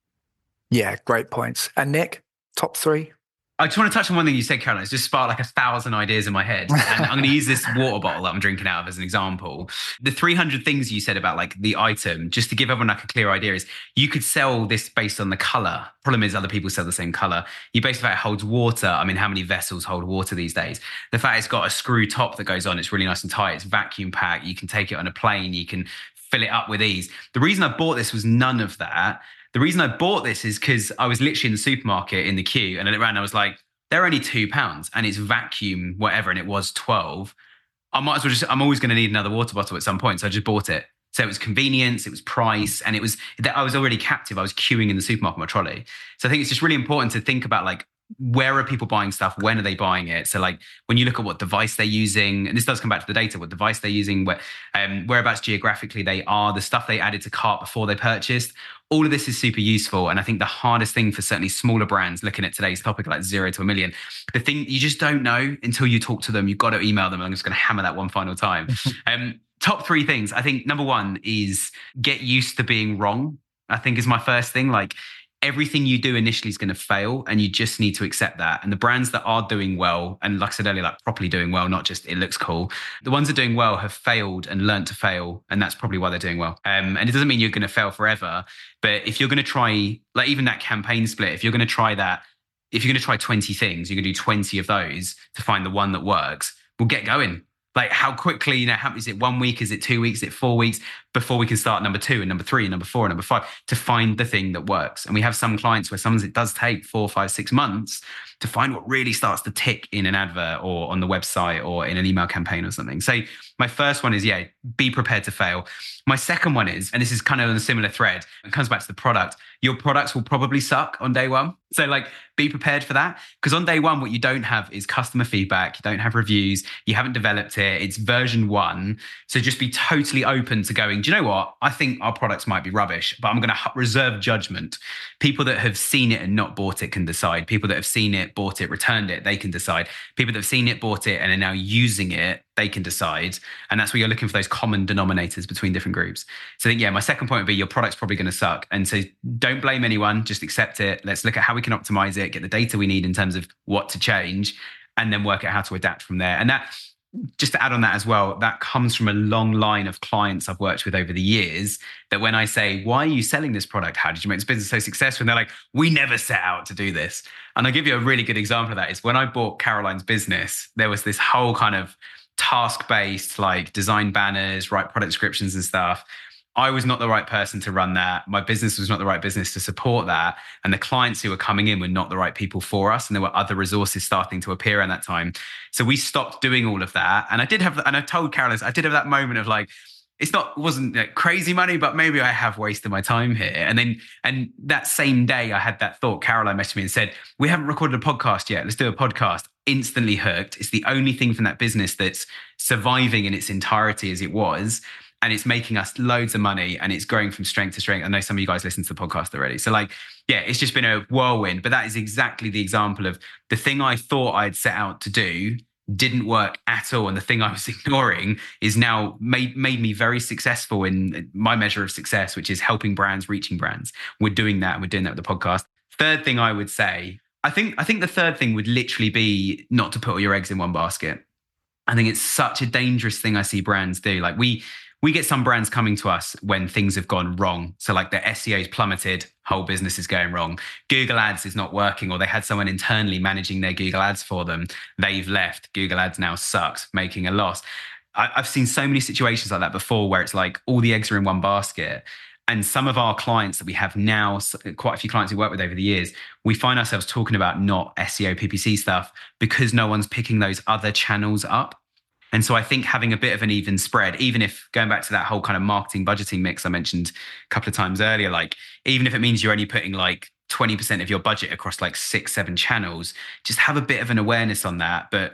Yeah, great points. And Nick, top three? I just want to touch on one thing you said, Caroline. It's just sparked like a thousand ideas in my head. And I'm going to use this water bottle that I'm drinking out of as an example. The three hundred things you said about like the item, just to give everyone like a clear idea, is you could sell this based on the color. Problem is other people sell the same color. You base the fact it holds water. I mean, how many vessels hold water these days? The fact it's got a screw top that goes on, it's really nice and tight. It's vacuum packed. You can take it on a plane. You can fill it up with ease. The reason I bought this was none of that. The reason I bought this is because I was literally in the supermarket in the queue and I looked around and I was like, they're only two pounds and it's vacuum, whatever. And it was twelve. I might as well just, I'm always going to need another water bottle at some point. So I just bought it. So it was convenience, it was price, and it was that I was already captive. I was queuing in the supermarket, my trolley. So I think it's just really important to think about like, where are people buying stuff? When are they buying it? So like when you look at what device they're using, and this does come back to the data, what device they're using, where, um, whereabouts geographically they are, the stuff they added to cart before they purchased, all of this is super useful. And I think the hardest thing for certainly smaller brands looking at today's topic, like zero to a million, the thing you just don't know until you talk to them. You've got to email them. I'm just going to hammer that one final time. um, top three things. I think number one is get used to being wrong, I think is my first thing. Like, everything you do initially is going to fail and you just need to accept that. And the brands that are doing well, and like I said earlier, like properly doing well, not just it looks cool, the ones that are doing well have failed and learned to fail. And that's probably why they're doing well. Um, and it doesn't mean you're going to fail forever, but if you're going to try, like even that campaign split, if you're going to try that, if you're going to try twenty things, you're going to do twenty of those to find the one that works, we'll get going. Like how quickly, you know, how, is it one week? Is it two weeks? Is it four weeks before we can start number two and number three and number four and number five to find the thing that works? And we have some clients where sometimes it does take four, five, six months to find what really starts to tick in an advert or on the website or in an email campaign or something. So my first one is, yeah, be prepared to fail. My second one is, and this is kind of on a similar thread, it comes back to the product. Your products will probably suck on day one. So like, be prepared for that. Because on day one, what you don't have is customer feedback. You don't have reviews. You haven't developed it. It's version one. So just be totally open to going, do you know what? I think our products might be rubbish, but I'm going to reserve judgment. People that have seen it and not bought it can decide. People that have seen it, bought it, returned it, they can decide. People that have seen it, bought it, and are now using it, they can decide. And that's where you're looking for those common denominators between different groups. So I think, yeah, my second point would be your product's probably going to suck. And so don't blame anyone, just accept it. Let's look at how we can optimize it, get the data we need in terms of what to change, and then work out how to adapt from there. And that, just to add on that as well, that comes from a long line of clients I've worked with over the years, that when I say, why are you selling this product? How did you make this business so successful? And they're like, we never set out to do this. And I'll give you a really good example of that is when I bought Caroline's business, there was this whole kind of task-based, like design banners, write product descriptions and stuff. I was not the right person to run that. My business was not the right business to support that. And the clients who were coming in were not the right people for us. And there were other resources starting to appear around that time. So we stopped doing all of that. And I did have, and I told Caroline, I did have that moment of like, it's not, wasn't like crazy money, but maybe I have wasted my time here. And then, and that same day I had that thought, Caroline messaged me and said, we haven't recorded a podcast yet. Let's do a podcast. Instantly hooked. It's the only thing from that business that's surviving in its entirety as it was. And it's making us loads of money and it's growing from strength to strength. I know some of you guys listen to the podcast already. So like, yeah, it's just been a whirlwind, but that is exactly the example of the thing I thought I'd set out to do didn't work at all. And the thing I was ignoring is now made, made me very successful in my measure of success, which is helping brands, reaching brands. We're doing that and we're doing that with the podcast. Third thing I would say, I think, I think the third thing would literally be not to put all your eggs in one basket. I think it's such a dangerous thing I see brands do. Like we, We get some brands coming to us when things have gone wrong. So like their S E O's plummeted, whole business is going wrong. Google Ads is not working, or they had someone internally managing their Google Ads for them. They've left. Google Ads now sucks, making a loss. I, I've seen so many situations like that before where it's like all the eggs are in one basket. And some of our clients that we have now, quite a few clients we work with over the years, we find ourselves talking about not S E O, P P C stuff because no one's picking those other channels up. And so I think having a bit of an even spread, even if going back to that whole kind of marketing budgeting mix I mentioned a couple of times earlier, like even if it means you're only putting like twenty percent of your budget across like six, seven channels, just have a bit of an awareness on that. But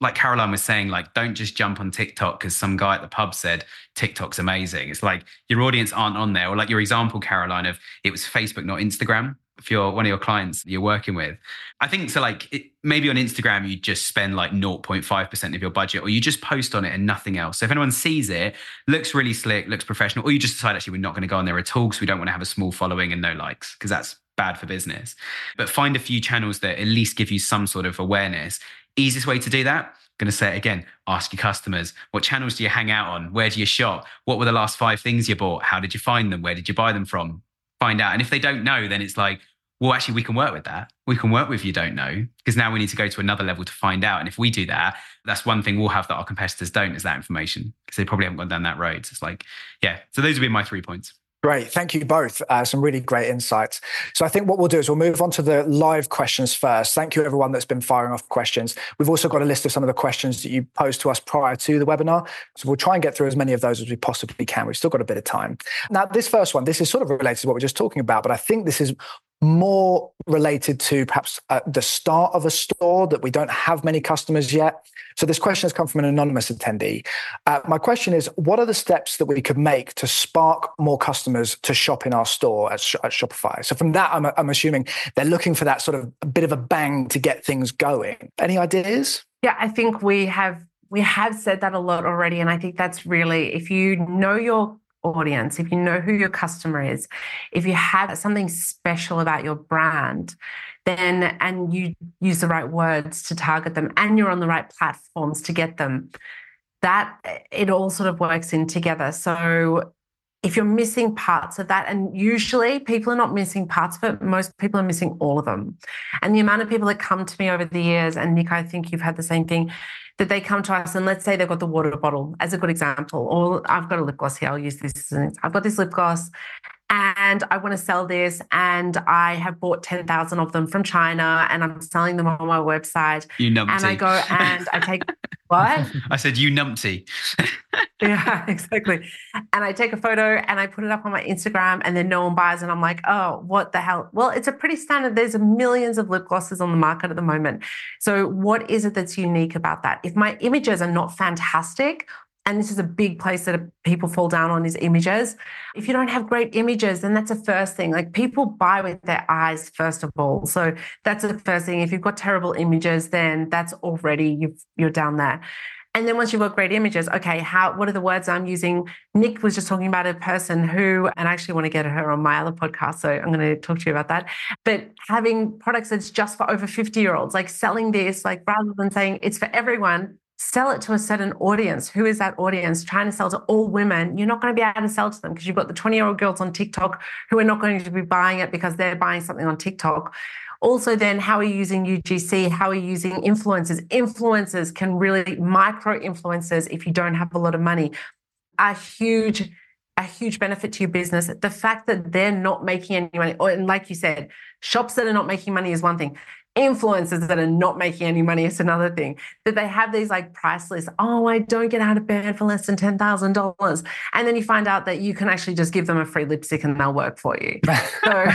like Caroline was saying, like, don't just jump on TikTok because some guy at the pub said TikTok's amazing. It's like your audience aren't on there. Or like your example, Caroline, of it was Facebook, not Instagram, if you're one of your clients you're working with. I think so, like it, maybe on Instagram, you just spend like zero point five percent of your budget, or you just post on it and nothing else. So if anyone sees it, looks really slick, looks professional, or you just decide, actually, we're not going to go on there at all because we don't want to have a small following and no likes, because that's bad for business. But find a few channels that at least give you some sort of awareness. Easiest way to do that, I'm going to say it again, ask your customers. What channels do you hang out on? Where do you shop? What were the last five things you bought? How did you find them? Where did you buy them from? Find out. And if they don't know, then it's like, well, actually, we can work with that. We can work with you don't know, because now we need to go to another level to find out. And if we do that, that's one thing we'll have that our competitors don't, is that information, because they probably haven't gone down that road. So it's like, yeah. So those would be my three points. Great. Thank you both. Uh, some really great insights. So I think what we'll do is we'll move on to the live questions first. Thank you, everyone that's been firing off questions. We've also got a list of some of the questions that you posed to us prior to the webinar. So we'll try and get through as many of those as we possibly can. We've still got a bit of time. Now, this first one, this is sort of related to what we're just talking about, but I think this is more related to perhaps uh, the start of a store that we don't have many customers yet. So this question has come from an anonymous attendee. Uh, my question is, what are the steps that we could make to spark more customers to shop in our store at, Sh- at Shopify? So from that, I'm, I'm assuming they're looking for that sort of a bit of a bang to get things going. Any ideas? Yeah, I think we have we have said that a lot already. And I think that's really, if you know your audience, if you know who your customer is, if you have something special about your brand, then, and you use the right words to target them, and you're on the right platforms to get them, that it all sort of works in together. So if you're missing parts of that, and usually people are not missing parts of it, most people are missing all of them. And the amount of people that come to me over the years, and Nick, I think you've had the same thing, that they come to us and let's say they've got the water bottle as a good example, or I've got a lip gloss here, I'll use this as an example. I've got this lip gloss and I want to sell this, and I have bought ten thousand of them from China and I'm selling them on my website. You numpty. And I go and I take, what? I said, you numpty. Yeah, exactly. And I take a photo and I put it up on my Instagram, and then no one buys, and I'm like, oh, what the hell? Well, it's a pretty standard. There's millions of lip glosses on the market at the moment. So what is it that's unique about that? If my images are not fantastic, and this is a big place that people fall down on, is images. If you don't have great images, then that's the first thing. Like, people buy with their eyes, first of all. So that's the first thing. If you've got terrible images, then that's already, you've, you're down there. And then once you've got great images, okay, how, what are the words I'm using? Nick was just talking about a person who, and I actually want to get her on my other podcast, so I'm going to talk to you about that. But having products that's just for over fifty year olds, like selling this, like rather than saying it's for everyone, sell it to a certain audience. Who is that audience? Trying to sell to all women, you're not going to be able to sell to them because you've got the twenty year old girls on TikTok who are not going to be buying it because they're buying something on TikTok. Also, then, how are you using U G C? How are you using influencers? Influencers can really, micro influencers, if you don't have a lot of money, are huge, a huge benefit to your business. The fact that they're not making any money, or, and like you said, shops that are not making money is one thing. Influencers that are not making any money is another thing. That they have these like price lists. Oh, I don't get out of bed for less than ten thousand dollars. And then you find out that you can actually just give them a free lipstick and they'll work for you. So,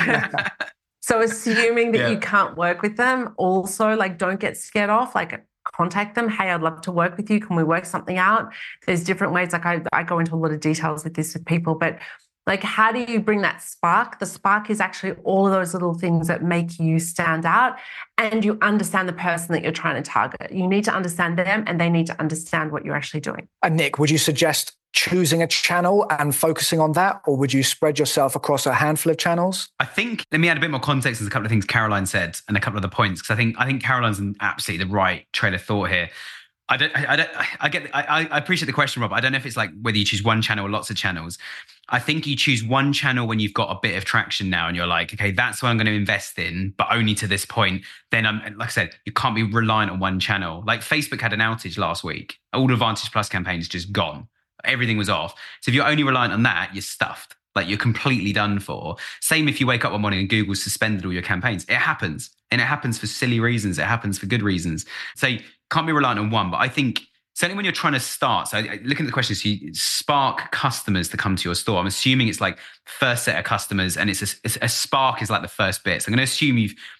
so assuming that yeah. you can't work with them, also, like, don't get scared off. Like, contact them. Hey, I'd love to work with you. Can we work something out? There's different ways. Like, I, I go into a lot of details with this with people, but like, how do you bring that spark? The spark is actually all of those little things that make you stand out, and you understand the person that you're trying to target. You need to understand them, and they need to understand what you're actually doing. And Nick, would you suggest choosing a channel and focusing on that, or would you spread yourself across a handful of channels? I think, let me add a bit more context to a couple of things Caroline said and a couple of the points, because I think I think Caroline's in absolutely the right train of thought here. I don't, I don't, I get, I, I appreciate the question, Rob. I don't know if it's like whether you choose one channel or lots of channels. I think you choose one channel when you've got a bit of traction now and you're like, okay, that's what I'm going to invest in, but only to this point. Then I'm, like I said, you can't be reliant on one channel. Like Facebook had an outage last week. All the Vantage Plus campaigns just gone. Everything was off. So if you're only reliant on that, you're stuffed. Like, you're completely done for. Same if you wake up one morning and Google suspended all your campaigns. It happens. And it happens for silly reasons. It happens for good reasons. So you can't be reliant on one. But I think certainly when you're trying to start, so looking at the questions, you spark customers to come to your store. I'm assuming it's like first set of customers, and it's a, it's a spark is like the first bit. So I'm going to assume you've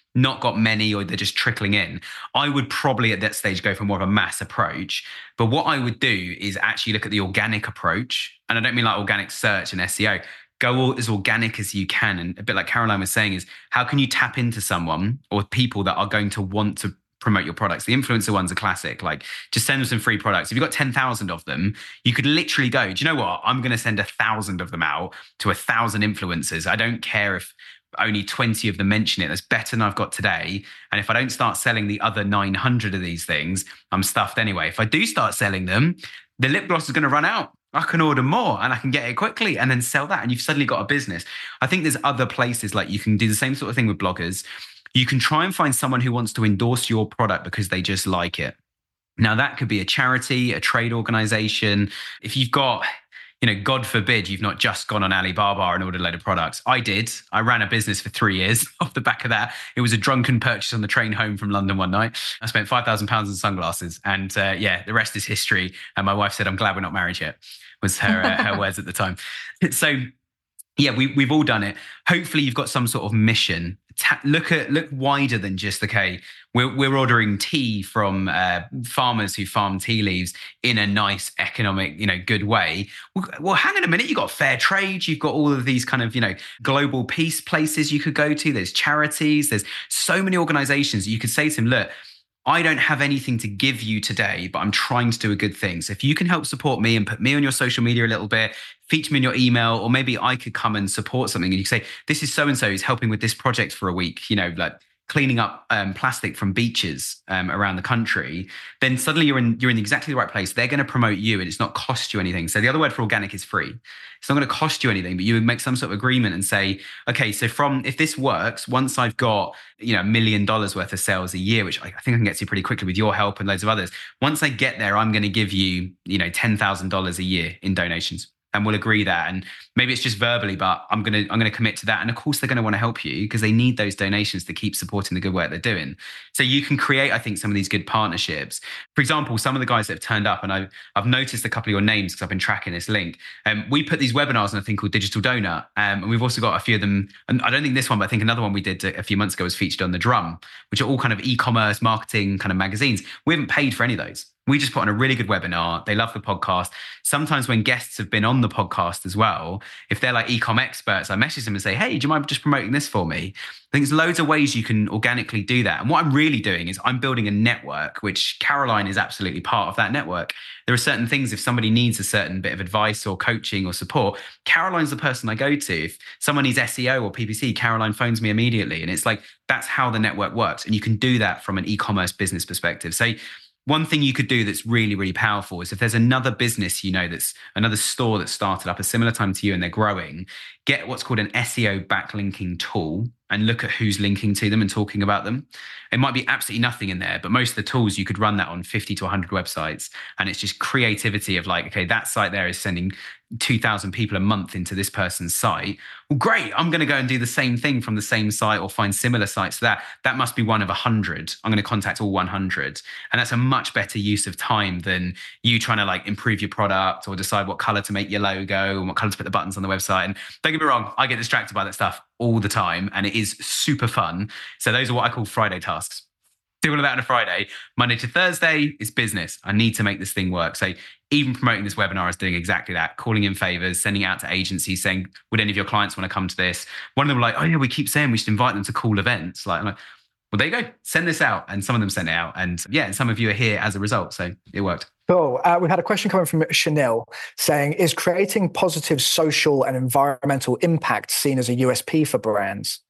not got many or they're just trickling in, I would probably at that stage go for more of a mass approach. But what I would do is actually look at the organic approach. And I don't mean like organic search and S E O. Go as organic as you can. And a bit like Caroline was saying is, how can you tap into someone or people that are going to want to promote your products? The influencer ones are classic. Like, just send them some free products. If you've got ten thousand of them, you could literally go, do you know what? I'm going to send a thousand of them out to a thousand influencers. I don't care if only twenty of them mention it. That's better than I've got today. And if I don't start selling the other nine hundred of these things, I'm stuffed anyway. If I do start selling them, the lip gloss is going to run out. I can order more and I can get it quickly and then sell that. And you've suddenly got a business. I think there's other places like you can do the same sort of thing with bloggers. You can try and find someone who wants to endorse your product because they just like it. Now, that could be a charity, a trade organization. If you've got, you know, God forbid, you've not just gone on Alibaba and ordered a load of products. I did. I ran a business for three years off the back of that. It was a drunken purchase on the train home from London one night. I spent five thousand pounds on sunglasses. And uh, yeah, the rest is history. And my wife said, I'm glad we're not married yet, was her, uh, her words at the time. So yeah, we, we've all done it. Hopefully you've got some sort of mission. Ta- look at look wider than just, okay, we're, we're ordering tea from uh, farmers who farm tea leaves in a nice economic, you know, good way. Well, well, hang on a minute. You've got fair trade. You've got all of these kind of, you know, global peace places you could go to. There's charities. There's so many organizations. You could say to them, look, I don't have anything to give you today, but I'm trying to do a good thing. So if you can help support me and put me on your social media a little bit, feature me in your email, or maybe I could come and support something. And you say, this is so-and-so who's helping with this project for a week, you know, like cleaning up um, plastic from beaches um, around the country, then suddenly you're in you're in exactly the right place. They're going to promote you and it's not cost you anything. So the other word for organic is free. It's not going to cost you anything, but you would make some sort of agreement and say, okay, so from, if this works, once I've got, you know, a million dollars worth of sales a year, which I, I think I can get to pretty quickly with your help and loads of others. Once I get there, I'm going to give you, you know, ten thousand dollars a year in donations. And we'll agree that. And maybe it's just verbally, but I'm going to, I'm going to commit to that. And of course, they're going to want to help you because they need those donations to keep supporting the good work they're doing. So you can create, I think, some of these good partnerships. For example, some of the guys that have turned up, and I've, I've noticed a couple of your names because I've been tracking this link. Um, we put these webinars on a thing called Digital Donut. Um, and we've also got a few of them. And I don't think this one, but I think another one we did a few months ago was featured on The Drum, which are all kind of e-commerce marketing kind of magazines. We haven't paid for any of those. We just put on a really good webinar. They love the podcast. Sometimes when guests have been on the podcast as well, if they're like e-com experts, I message them and say, hey, do you mind just promoting this for me? I think there's loads of ways you can organically do that. And what I'm really doing is I'm building a network, which Caroline is absolutely part of that network. There are certain things, if somebody needs a certain bit of advice or coaching or support, Caroline's the person I go to. If someone needs S E O or P P C, Caroline phones me immediately. And it's like, that's how the network works. And you can do that from an e-commerce business perspective. So one thing you could do that's really, really powerful is if there's another business, you know, that's another store that started up a similar time to you and they're growing, get what's called an S E O backlinking tool and look at who's linking to them and talking about them. It might be absolutely nothing in there, but most of the tools, you could run that on fifty to one hundred websites. And it's just creativity of like, okay, that site there is sending two thousand people a month into this person's site. Well, great. I'm going to go and do the same thing from the same site or find similar sites to that. That must be one of one hundred. I'm going to contact all one hundred. And that's a much better use of time than you trying to like improve your product or decide what color to make your logo and what color to put the buttons on the website. And don't get me wrong, I get distracted by that stuff all the time and it is super fun. So those are what I call Friday tasks. Do all of that on a Friday. Monday to Thursday is business. I need to make this thing work. So even promoting this webinar is doing exactly that, calling in favors, sending out to agencies saying, would any of your clients want to come to this? One of them were like, oh yeah, we keep saying we should invite them to cool events. Like, I'm like, well, there you go. Send this out. And some of them sent it out. And yeah, and some of you are here as a result. So it worked. Cool. Uh, we've had a question coming from Chanel saying, is creating positive social and environmental impact seen as a U S P for brands?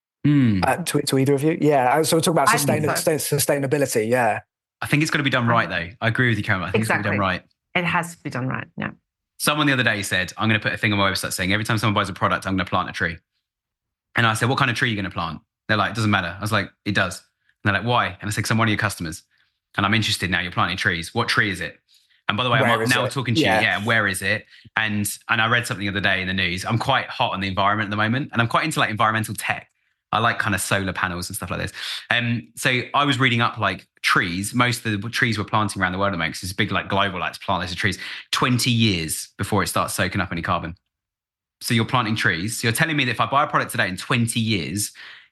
Mm. Uh, to, to either of you? Yeah. So we're talking about sustain- so. sustainability. Yeah. I think it's got to be done right, though. I agree with you, Cameron. I think exactly. It's got to be done right. It has to be done right. Yeah. Someone the other day said, I'm going to put a thing on my website saying every time someone buys a product, I'm going to plant a tree. And I said, what kind of tree are you going to plant? They're like, it doesn't matter. I was like, it does. And they're like, why? And I said, because I'm one of your customers. And I'm interested now. You're planting trees. What tree is it? And by the way, where I'm now it? talking to yeah. you. Yeah, where is it? And and I read something the other day in the news. I'm quite hot on the environment at the moment. And I'm quite into like environmental tech. I like kind of solar panels and stuff like this. Um, so I was reading up like trees. Most of the trees we're planting around the world at the moment, because it's big like global, like to plant loads of trees, twenty years before it starts soaking up any carbon. So you're planting trees. So you're telling me that if I buy a product today in twenty years,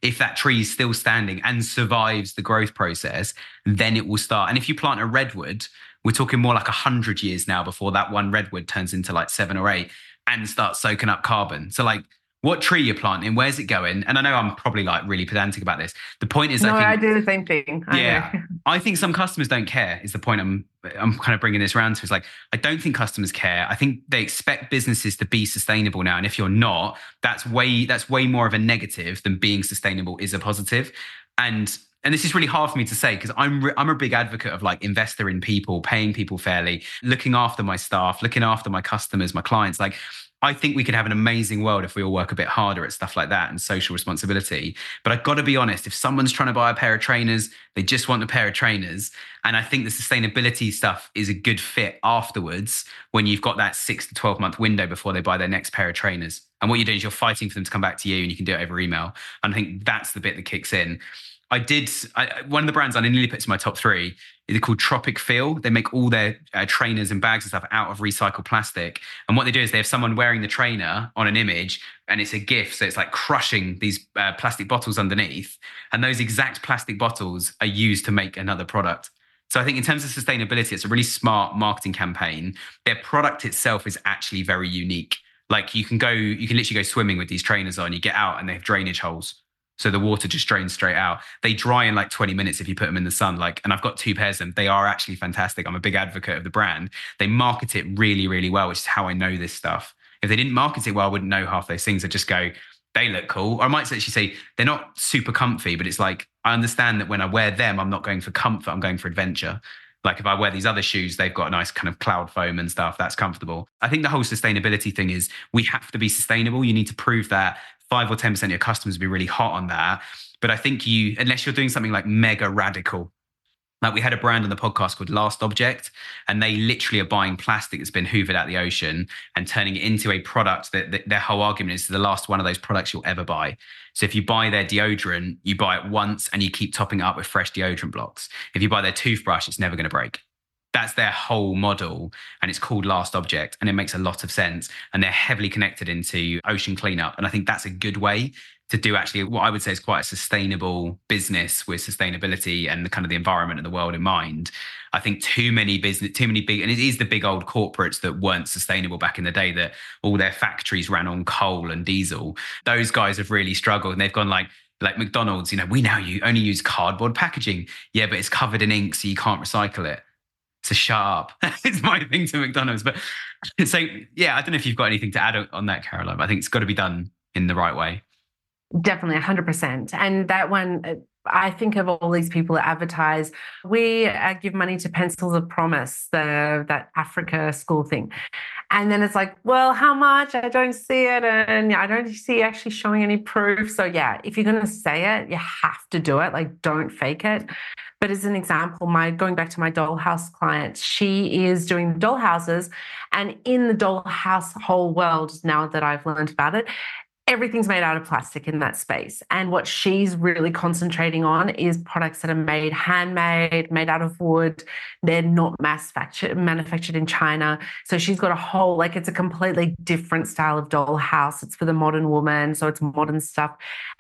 if that tree is still standing and survives the growth process, then it will start. And if you plant a redwood, we're talking more like a hundred years now before that one redwood turns into like seven or eight and starts soaking up carbon. So like, what tree you're planting, where's it going? And I know I'm probably like really pedantic about this. The point is, no, I think, I do the same thing. I yeah, know. I think some customers don't care. Is the point I'm I'm kind of bringing this around to? Is like, I don't think customers care. I think they expect businesses to be sustainable now, and if you're not, that's way that's way more of a negative than being sustainable is a positive. And and this is really hard for me to say because I'm re- I'm a big advocate of like investor in people, paying people fairly, looking after my staff, looking after my customers, my clients. Like, I think we could have an amazing world if we all work a bit harder at stuff like that and social responsibility. But I've got to be honest, if someone's trying to buy a pair of trainers, they just want a pair of trainers. And I think the sustainability stuff is a good fit afterwards when you've got that six to twelve month window before they buy their next pair of trainers. And what you're doing is you're fighting for them to come back to you, and you can do it over email. And I think that's the bit that kicks in. I did, I, one of the brands I nearly put to my top three, they're called Tropic Feel. They make all their uh, trainers and bags and stuff out of recycled plastic. And what they do is they have someone wearing the trainer on an image, and it's a GIF. So it's like crushing these uh, plastic bottles underneath. And those exact plastic bottles are used to make another product. So I think in terms of sustainability, it's a really smart marketing campaign. Their product itself is actually very unique. Like you can go, you can literally go swimming with these trainers on, you get out and they have drainage holes. So the water just drains straight out. They dry in like twenty minutes if you put them in the sun. Like, and I've got two pairs of them. They are actually fantastic. I'm a big advocate of the brand. They market it really, really well, which is how I know this stuff. If they didn't market it well, I wouldn't know half those things. I just go, they look cool. Or I might actually say they're not super comfy, but it's like, I understand that when I wear them, I'm not going for comfort, I'm going for adventure. Like if I wear these other shoes, they've got a nice kind of cloud foam and stuff. That's comfortable. I think the whole sustainability thing is we have to be sustainable. You need to prove that. Five or ten percent of your customers will be really hot on that. But I think you, unless you're doing something like mega radical, like we had a brand on the podcast called Last Object, and they literally are buying plastic that's been hoovered out the ocean and turning it into a product that, that their whole argument is the last one of those products you'll ever buy. So if you buy their deodorant, you buy it once and you keep topping it up with fresh deodorant blocks. If you buy their toothbrush, it's never going to break. That's their whole model, and it's called Last Object, and it makes a lot of sense. And they're heavily connected into ocean cleanup, and I think that's a good way to do actually what I would say is quite a sustainable business with sustainability and the kind of the environment and the world in mind. I think too many business, too many big, and it is the big old corporates that weren't sustainable back in the day, that all their factories ran on coal and diesel. Those guys have really struggled, and they've gone like. Like McDonald's, you know, we now you only use cardboard packaging. Yeah, but it's covered in ink, so you can't recycle it. So shut up. It's my thing to McDonald's. But so, yeah, I don't know if you've got anything to add on that, Caroline, but I think it's got to be done in the right way. Definitely one hundred percent. And that one, I think of all these people that advertise, we uh, give money to Pencils of Promise, the that Africa school thing. And then it's like, well, how much? I don't see it. And I don't see actually showing any proof. So yeah, if you're going to say it, you have to do it. Like, don't fake it. But as an example, my going back to my dollhouse client, she is doing dollhouses. And in the dollhouse whole world, now that I've learned about it, everything's made out of plastic in that space. And what she's really concentrating on is products that are made handmade, made out of wood. They're not mass manufactured in China. So she's got a whole, like it's a completely different style of dollhouse. It's for the modern woman. So it's modern stuff.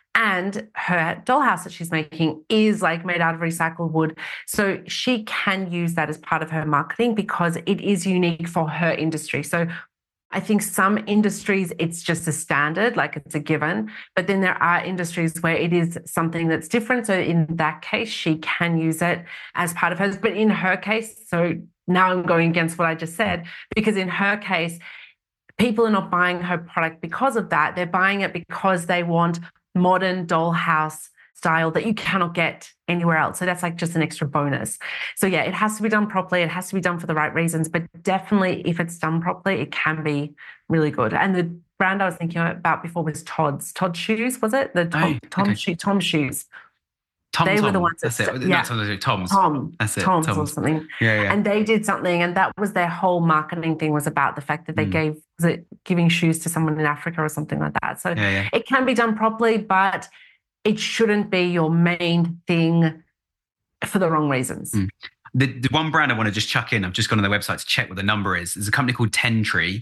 And her dollhouse that she's making is like made out of recycled wood. So she can use that as part of her marketing because it is unique for her industry. So I think some industries, it's just a standard, like it's a given. But then there are industries where it is something that's different. So in that case, she can use it as part of hers. But in her case, so now I'm going against what I just said, because in her case, people are not buying her product because of that. They're buying it because they want modern dollhouse style that you cannot get anywhere else. So that's like just an extra bonus. So yeah, it has to be done properly. It has to be done for the right reasons, but definitely if it's done properly, it can be really good. And the brand I was thinking about before was Todd's. Todd Shoes, was it? The Tom, oh, Tom, okay. Shoe, Tom Shoes. Tom, they Tom. were the ones that, That's it. yeah. Not Tom, Tom's. Tom. That's it. Tom's, Tom's or something. Yeah, yeah. And they did something, and that was their whole marketing thing, was about the fact that they mm. gave, was it giving shoes to someone in Africa or something like that. So yeah, yeah. It can be done properly, but it shouldn't be your main thing for the wrong reasons. Mm. The, the one brand I want to just chuck in, I've just gone on their website to check what the number is. There's a company called Ten Tree.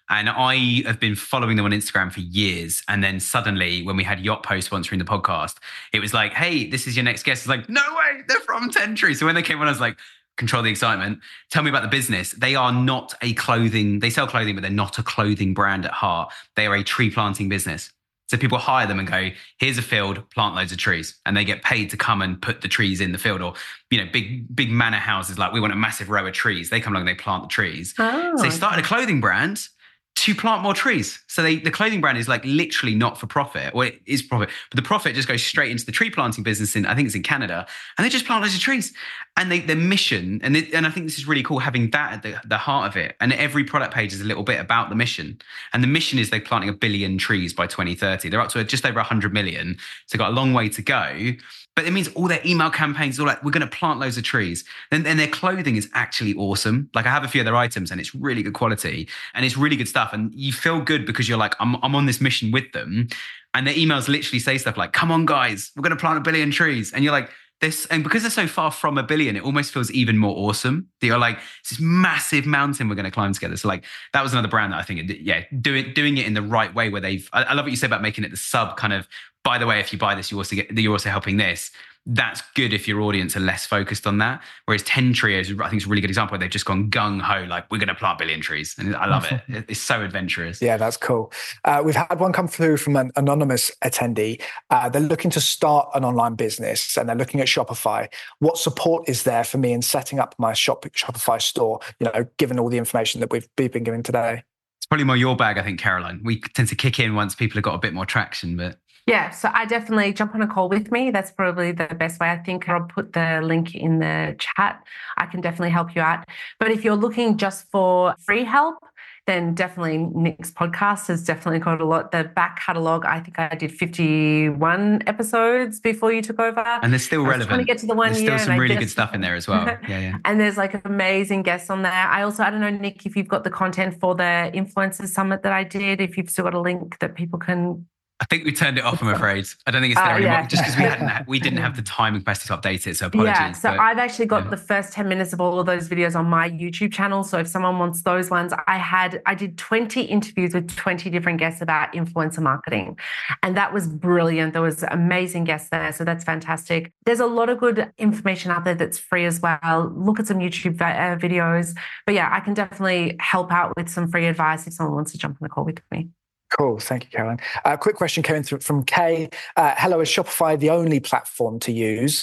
And I have been following them on Instagram for years. And then suddenly, when we had Yacht Post sponsoring the podcast, it was like, hey, this is your next guest. It's like, no way, they're from Tentree. So when they came on, I was like, control the excitement. Tell me about the business. They are not a clothing, they sell clothing, but they're not a clothing brand at heart. They are a tree planting business. So people hire them and go, here's a field, plant loads of trees. And they get paid to come and put the trees in the field. Or, you know, big, big manor houses, like we want a massive row of trees. They come along and they plant the trees. Oh, so they started a clothing brand to plant more trees. So they, the clothing brand is like literally not for profit, or it is profit, but the profit just goes straight into the tree planting business in, I think it's in Canada, and they just plant loads of trees. And they, their mission, and it, and I think this is really cool, having that at the, the heart of it. And every product page is a little bit about the mission. And the mission is they're planting a billion trees by twenty thirty. They're up to just over one hundred million. So they've got a long way to go. But it means all their email campaigns, all like, we're going to plant loads of trees. And, and their clothing is actually awesome. Like I have a few of their items and it's really good quality and it's really good stuff. And you feel good because you're like, I'm, I'm on this mission with them. And their emails literally say stuff like, come on, guys, we're going to plant a billion trees. And you're like, this, and because they're so far from a billion, it almost feels even more awesome. That you're like, it's this massive mountain we're going to climb together. So like, that was another brand that I think, yeah, doing doing it in the right way where they've, I, I love what you said about making it the sub kind of, by the way, if you buy this, you also get, you're also helping this. That's good if your audience are less focused on that. Whereas Tentree is, I think, is a really good example where they've just gone gung ho, like we're going to plant a billion trees. And I love it. It's so adventurous. Yeah, that's cool. Uh, we've had one come through from an anonymous attendee. Uh, they're looking to start an online business and they're looking at Shopify. What support is there for me in setting up my shop, Shopify store, you know, given all the information that we've, we've been giving today? It's probably more your bag, I think, Caroline. We tend to kick in once people have got a bit more traction, but... Yeah, so I definitely jump on a call with me. That's probably the best way. I think I'll put the link in the chat. I can definitely help you out. But if you're looking just for free help, then definitely Nick's podcast has definitely got a lot. The back catalogue, I think I did fifty-one episodes before you took over. And they're still relevant. Trying to get to the one There's year. There's still some really just... good stuff in there as well. Yeah, yeah. And there's like amazing guests on there. I also, I don't know, Nick, if you've got the content for the Influencers Summit that I did, if you've still got a link that people can... I think we turned it off, I'm afraid. I don't think it's there uh, anymore, yeah. just because we hadn't, we didn't have the time and capacity to update it. So apologies. Yeah, so but, I've actually got yeah. the first ten minutes of all of those videos on my YouTube channel. So if someone wants those ones, I had, I did twenty interviews with twenty different guests about influencer marketing. And that was brilliant. There was amazing guests there. So that's fantastic. There's a lot of good information out there that's free as well. Look at some YouTube uh, videos. But yeah, I can definitely help out with some free advice if someone wants to jump on the call with me. Cool. Thank you, Caroline. A uh, quick question came through from Kay. Uh, hello, is Shopify the only platform to use?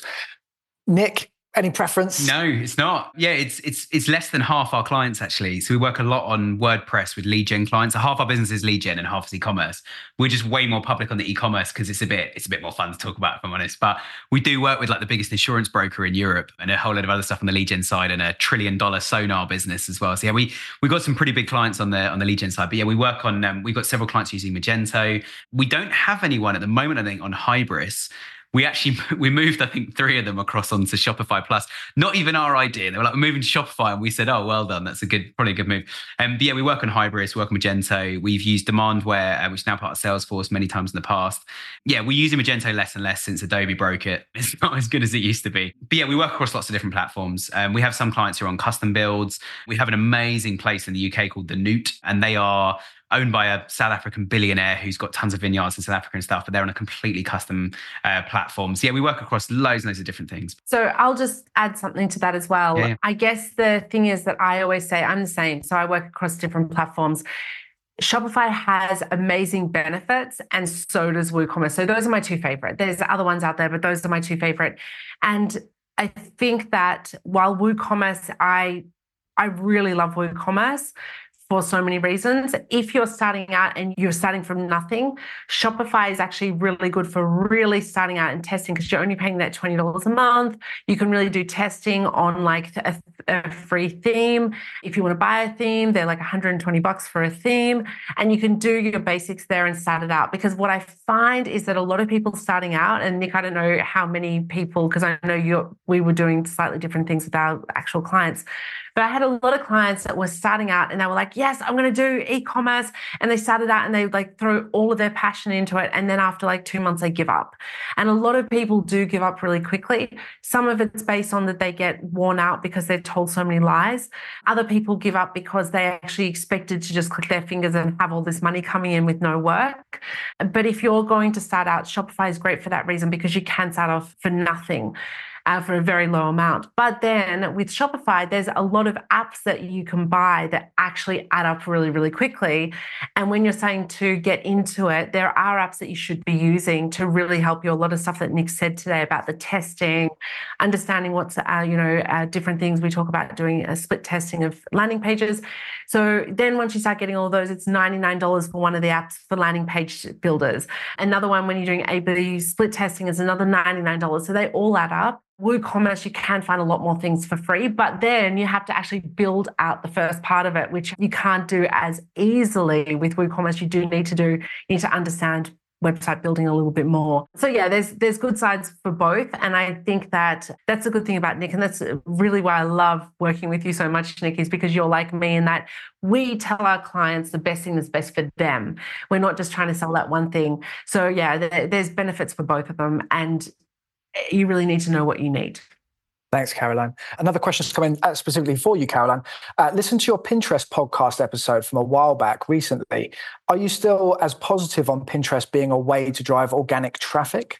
Nick, any preference? No, it's not. Yeah, it's it's it's less than half our clients, actually. So we work a lot on WordPress with lead gen clients. So half our business is lead gen and half is e-commerce. We're just way more public on the e-commerce because it's a bit it's a bit more fun to talk about, if I'm honest. But we do work with like the biggest insurance broker in Europe and a whole lot of other stuff on the lead gen side and a trillion dollar sonar business as well. So yeah, we we got some pretty big clients on the on the lead gen side. But yeah, we work on um, we've got several clients using Magento. We don't have anyone at the moment, I think, on Hybris. We actually, we moved, I think, three of them across onto Shopify Plus. Not even our idea. They were like, we're moving to Shopify. And we said, oh, well done. That's a good, probably a good move. Um, but yeah, we work on Hybris, we work on Magento. We've used Demandware, uh, which is now part of Salesforce, many times in the past. Yeah, we're using Magento less and less since Adobe broke it. It's not as good as it used to be. But yeah, we work across lots of different platforms. Um, we have some clients who are on custom builds. We have an amazing place in the U K called The Newt, and they are owned by a South African billionaire who's got tons of vineyards in South Africa and stuff, but they're on a completely custom uh, platform. So yeah, we work across loads and loads of different things. So I'll just add something to that as well. Yeah, yeah. I guess the thing is that I always say I'm the same. So I work across different platforms. Shopify has amazing benefits and so does WooCommerce. So those are my two favorite. There's other ones out there, but those are my two favorite. And I think that while WooCommerce, I, I really love WooCommerce, for so many reasons. If you're starting out and you're starting from nothing, Shopify is actually really good for really starting out and testing because you're only paying that twenty dollars a month. You can really do testing on like a, a free theme. If you want to buy a theme, they're like one hundred twenty bucks for a theme, and you can do your basics there and start it out. Because what I find is that a lot of people starting out, and Nick, I don't know how many people, because I know you're, we were doing slightly different things with our actual clients, But I had a lot of clients that were starting out and they were like, yes, I'm going to do e-commerce. And they started out and they like throw all of their passion into it. And then after like two months, they give up. And a lot of people do give up really quickly. Some of it's based on that they get worn out because they're told so many lies. Other people give up because they actually expected to just click their fingers and have all this money coming in with no work. But if you're going to start out, Shopify is great for that reason because you can start off for nothing. Uh, for a very low amount. But then with Shopify, there's a lot of apps that you can buy that actually add up really, really quickly. And when you're saying to get into it, there are apps that you should be using to really help you. A lot of stuff that Nick said today about the testing, understanding what's, uh, you know, uh, different things. We talk about doing a split testing of landing pages. So then once you start getting all those, it's ninety-nine dollars for one of the apps for landing page builders. Another one, when you're doing A B split testing, is another ninety-nine dollars. So they all add up. WooCommerce, you can find a lot more things for free, but then you have to actually build out the first part of it, which you can't do as easily with WooCommerce. You do need to do, you need to understand website building a little bit more. So yeah, there's there's good sides for both. And I think that that's a good thing about Nick. And that's really why I love working with you so much, Nick, is because you're like me in that we tell our clients the best thing that's best for them. We're not just trying to sell that one thing. So yeah, there, there's benefits for both of them. And you really need to know what you need. Thanks, Caroline. Another question's coming specifically for you, Caroline. Uh, listen to your Pinterest podcast episode from a while back recently. Are you still as positive on Pinterest being a way to drive organic traffic?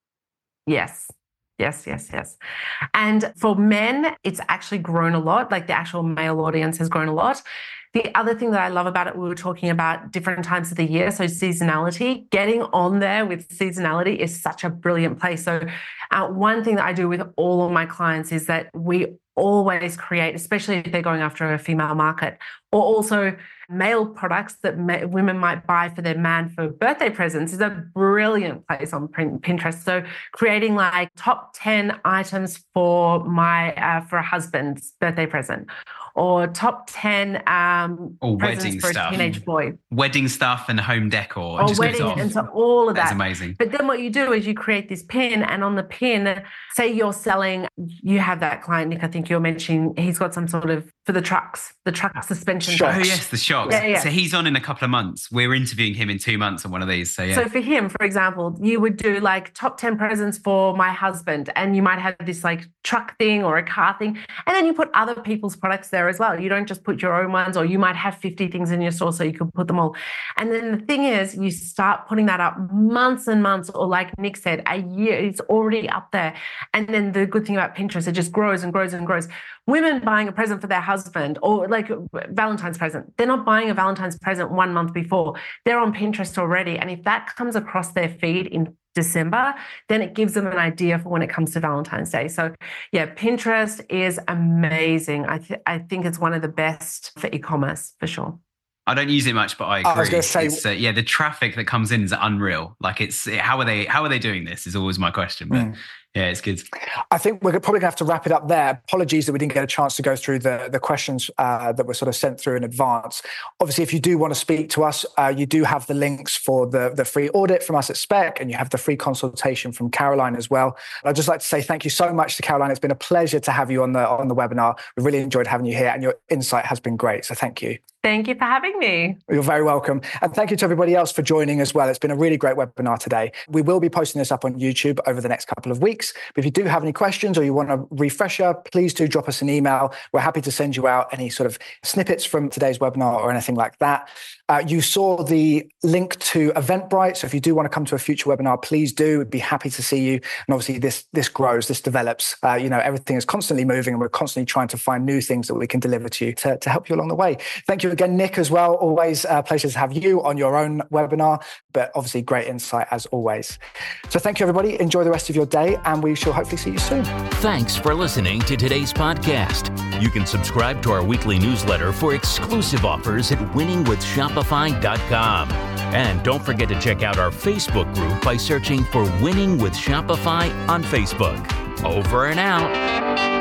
Yes. Yes, yes, yes. And for men, it's actually grown a lot. Like the actual male audience has grown a lot. The other thing that I love about it, we were talking about different times of the year. So seasonality, getting on there with seasonality is such a brilliant place. So uh, one thing that I do with all of my clients is that we always create, especially if they're going after a female market, or also male products that ma- women might buy for their man for birthday presents is a brilliant place on Pinterest. So creating like top ten items for my, uh, for a husband's birthday present, or top ten um, or presents wedding for stuff. a teenage boy. Wedding stuff and home decor. Or just wedding, and so all of that. That's amazing. But then what you do is you create this pin, and on the pin, say you're selling, you have that client, Nick, I think you're mentioning, he's got some sort of, for the trucks, the truck suspension. Shocks. Oh yes, the shocks. Yeah, yeah. So he's on in a couple of months. We're interviewing him in two months on one of these. So yeah. So for him, for example, you would do like top ten presents for my husband, and you might have this like truck thing or a car thing, and then you put other people's products there as well. You don't just put your own ones, or you might have fifty things in your store, so you could put them all. And then the thing is, you start putting that up months and months, or like Nick said, a year, it's already up there. And then the good thing about Pinterest, it just grows and grows and grows. Women buying a present for their husband, or like Valentine's present, they're not buying a Valentine's present one month before. They're on Pinterest already. And if that comes across their feed in December, then it gives them an idea for when it comes to Valentine's Day. So yeah, Pinterest is amazing. I, th- I think it's one of the best for e-commerce for sure. I don't use it much, but I agree. I was going to say, it's, uh, yeah, the traffic that comes in is unreal. Like it's, how are they, how are they doing this is always my question. But mm. yeah, it's good. I think we're probably going to have to wrap it up there. Apologies that we didn't get a chance to go through the, the questions uh, that were sort of sent through in advance. Obviously, if you do want to speak to us, uh, you do have the links for the, the free audit from us at Spec, and you have the free consultation from Caroline as well. I'd just like to say thank you so much to Caroline. It's been a pleasure to have you on the on the webinar. We really enjoyed having you here, and your insight has been great. So thank you. Thank you for having me. You're very welcome. And thank you to everybody else for joining as well. It's been a really great webinar today. We will be posting this up on YouTube over the next couple of weeks. But if you do have any questions or you want a refresher, please do drop us an email. We're happy to send you out any sort of snippets from today's webinar or anything like that. Uh, you saw the link to Eventbrite. So if you do want to come to a future webinar, please do. We'd be happy to see you. And obviously this, this grows, this develops. Uh, you know, everything is constantly moving, and we're constantly trying to find new things that we can deliver to you to, to help you along the way. Thank you again, Nick, as well. Always a pleasure to have you on your own webinar, but obviously great insight as always. So thank you, everybody. Enjoy the rest of your day, and we shall hopefully see you soon. Thanks for listening to today's podcast. You can subscribe to our weekly newsletter for exclusive offers at winning with shopify dot com. And don't forget to check out our Facebook group by searching for Winning with Shopify on Facebook. Over and out.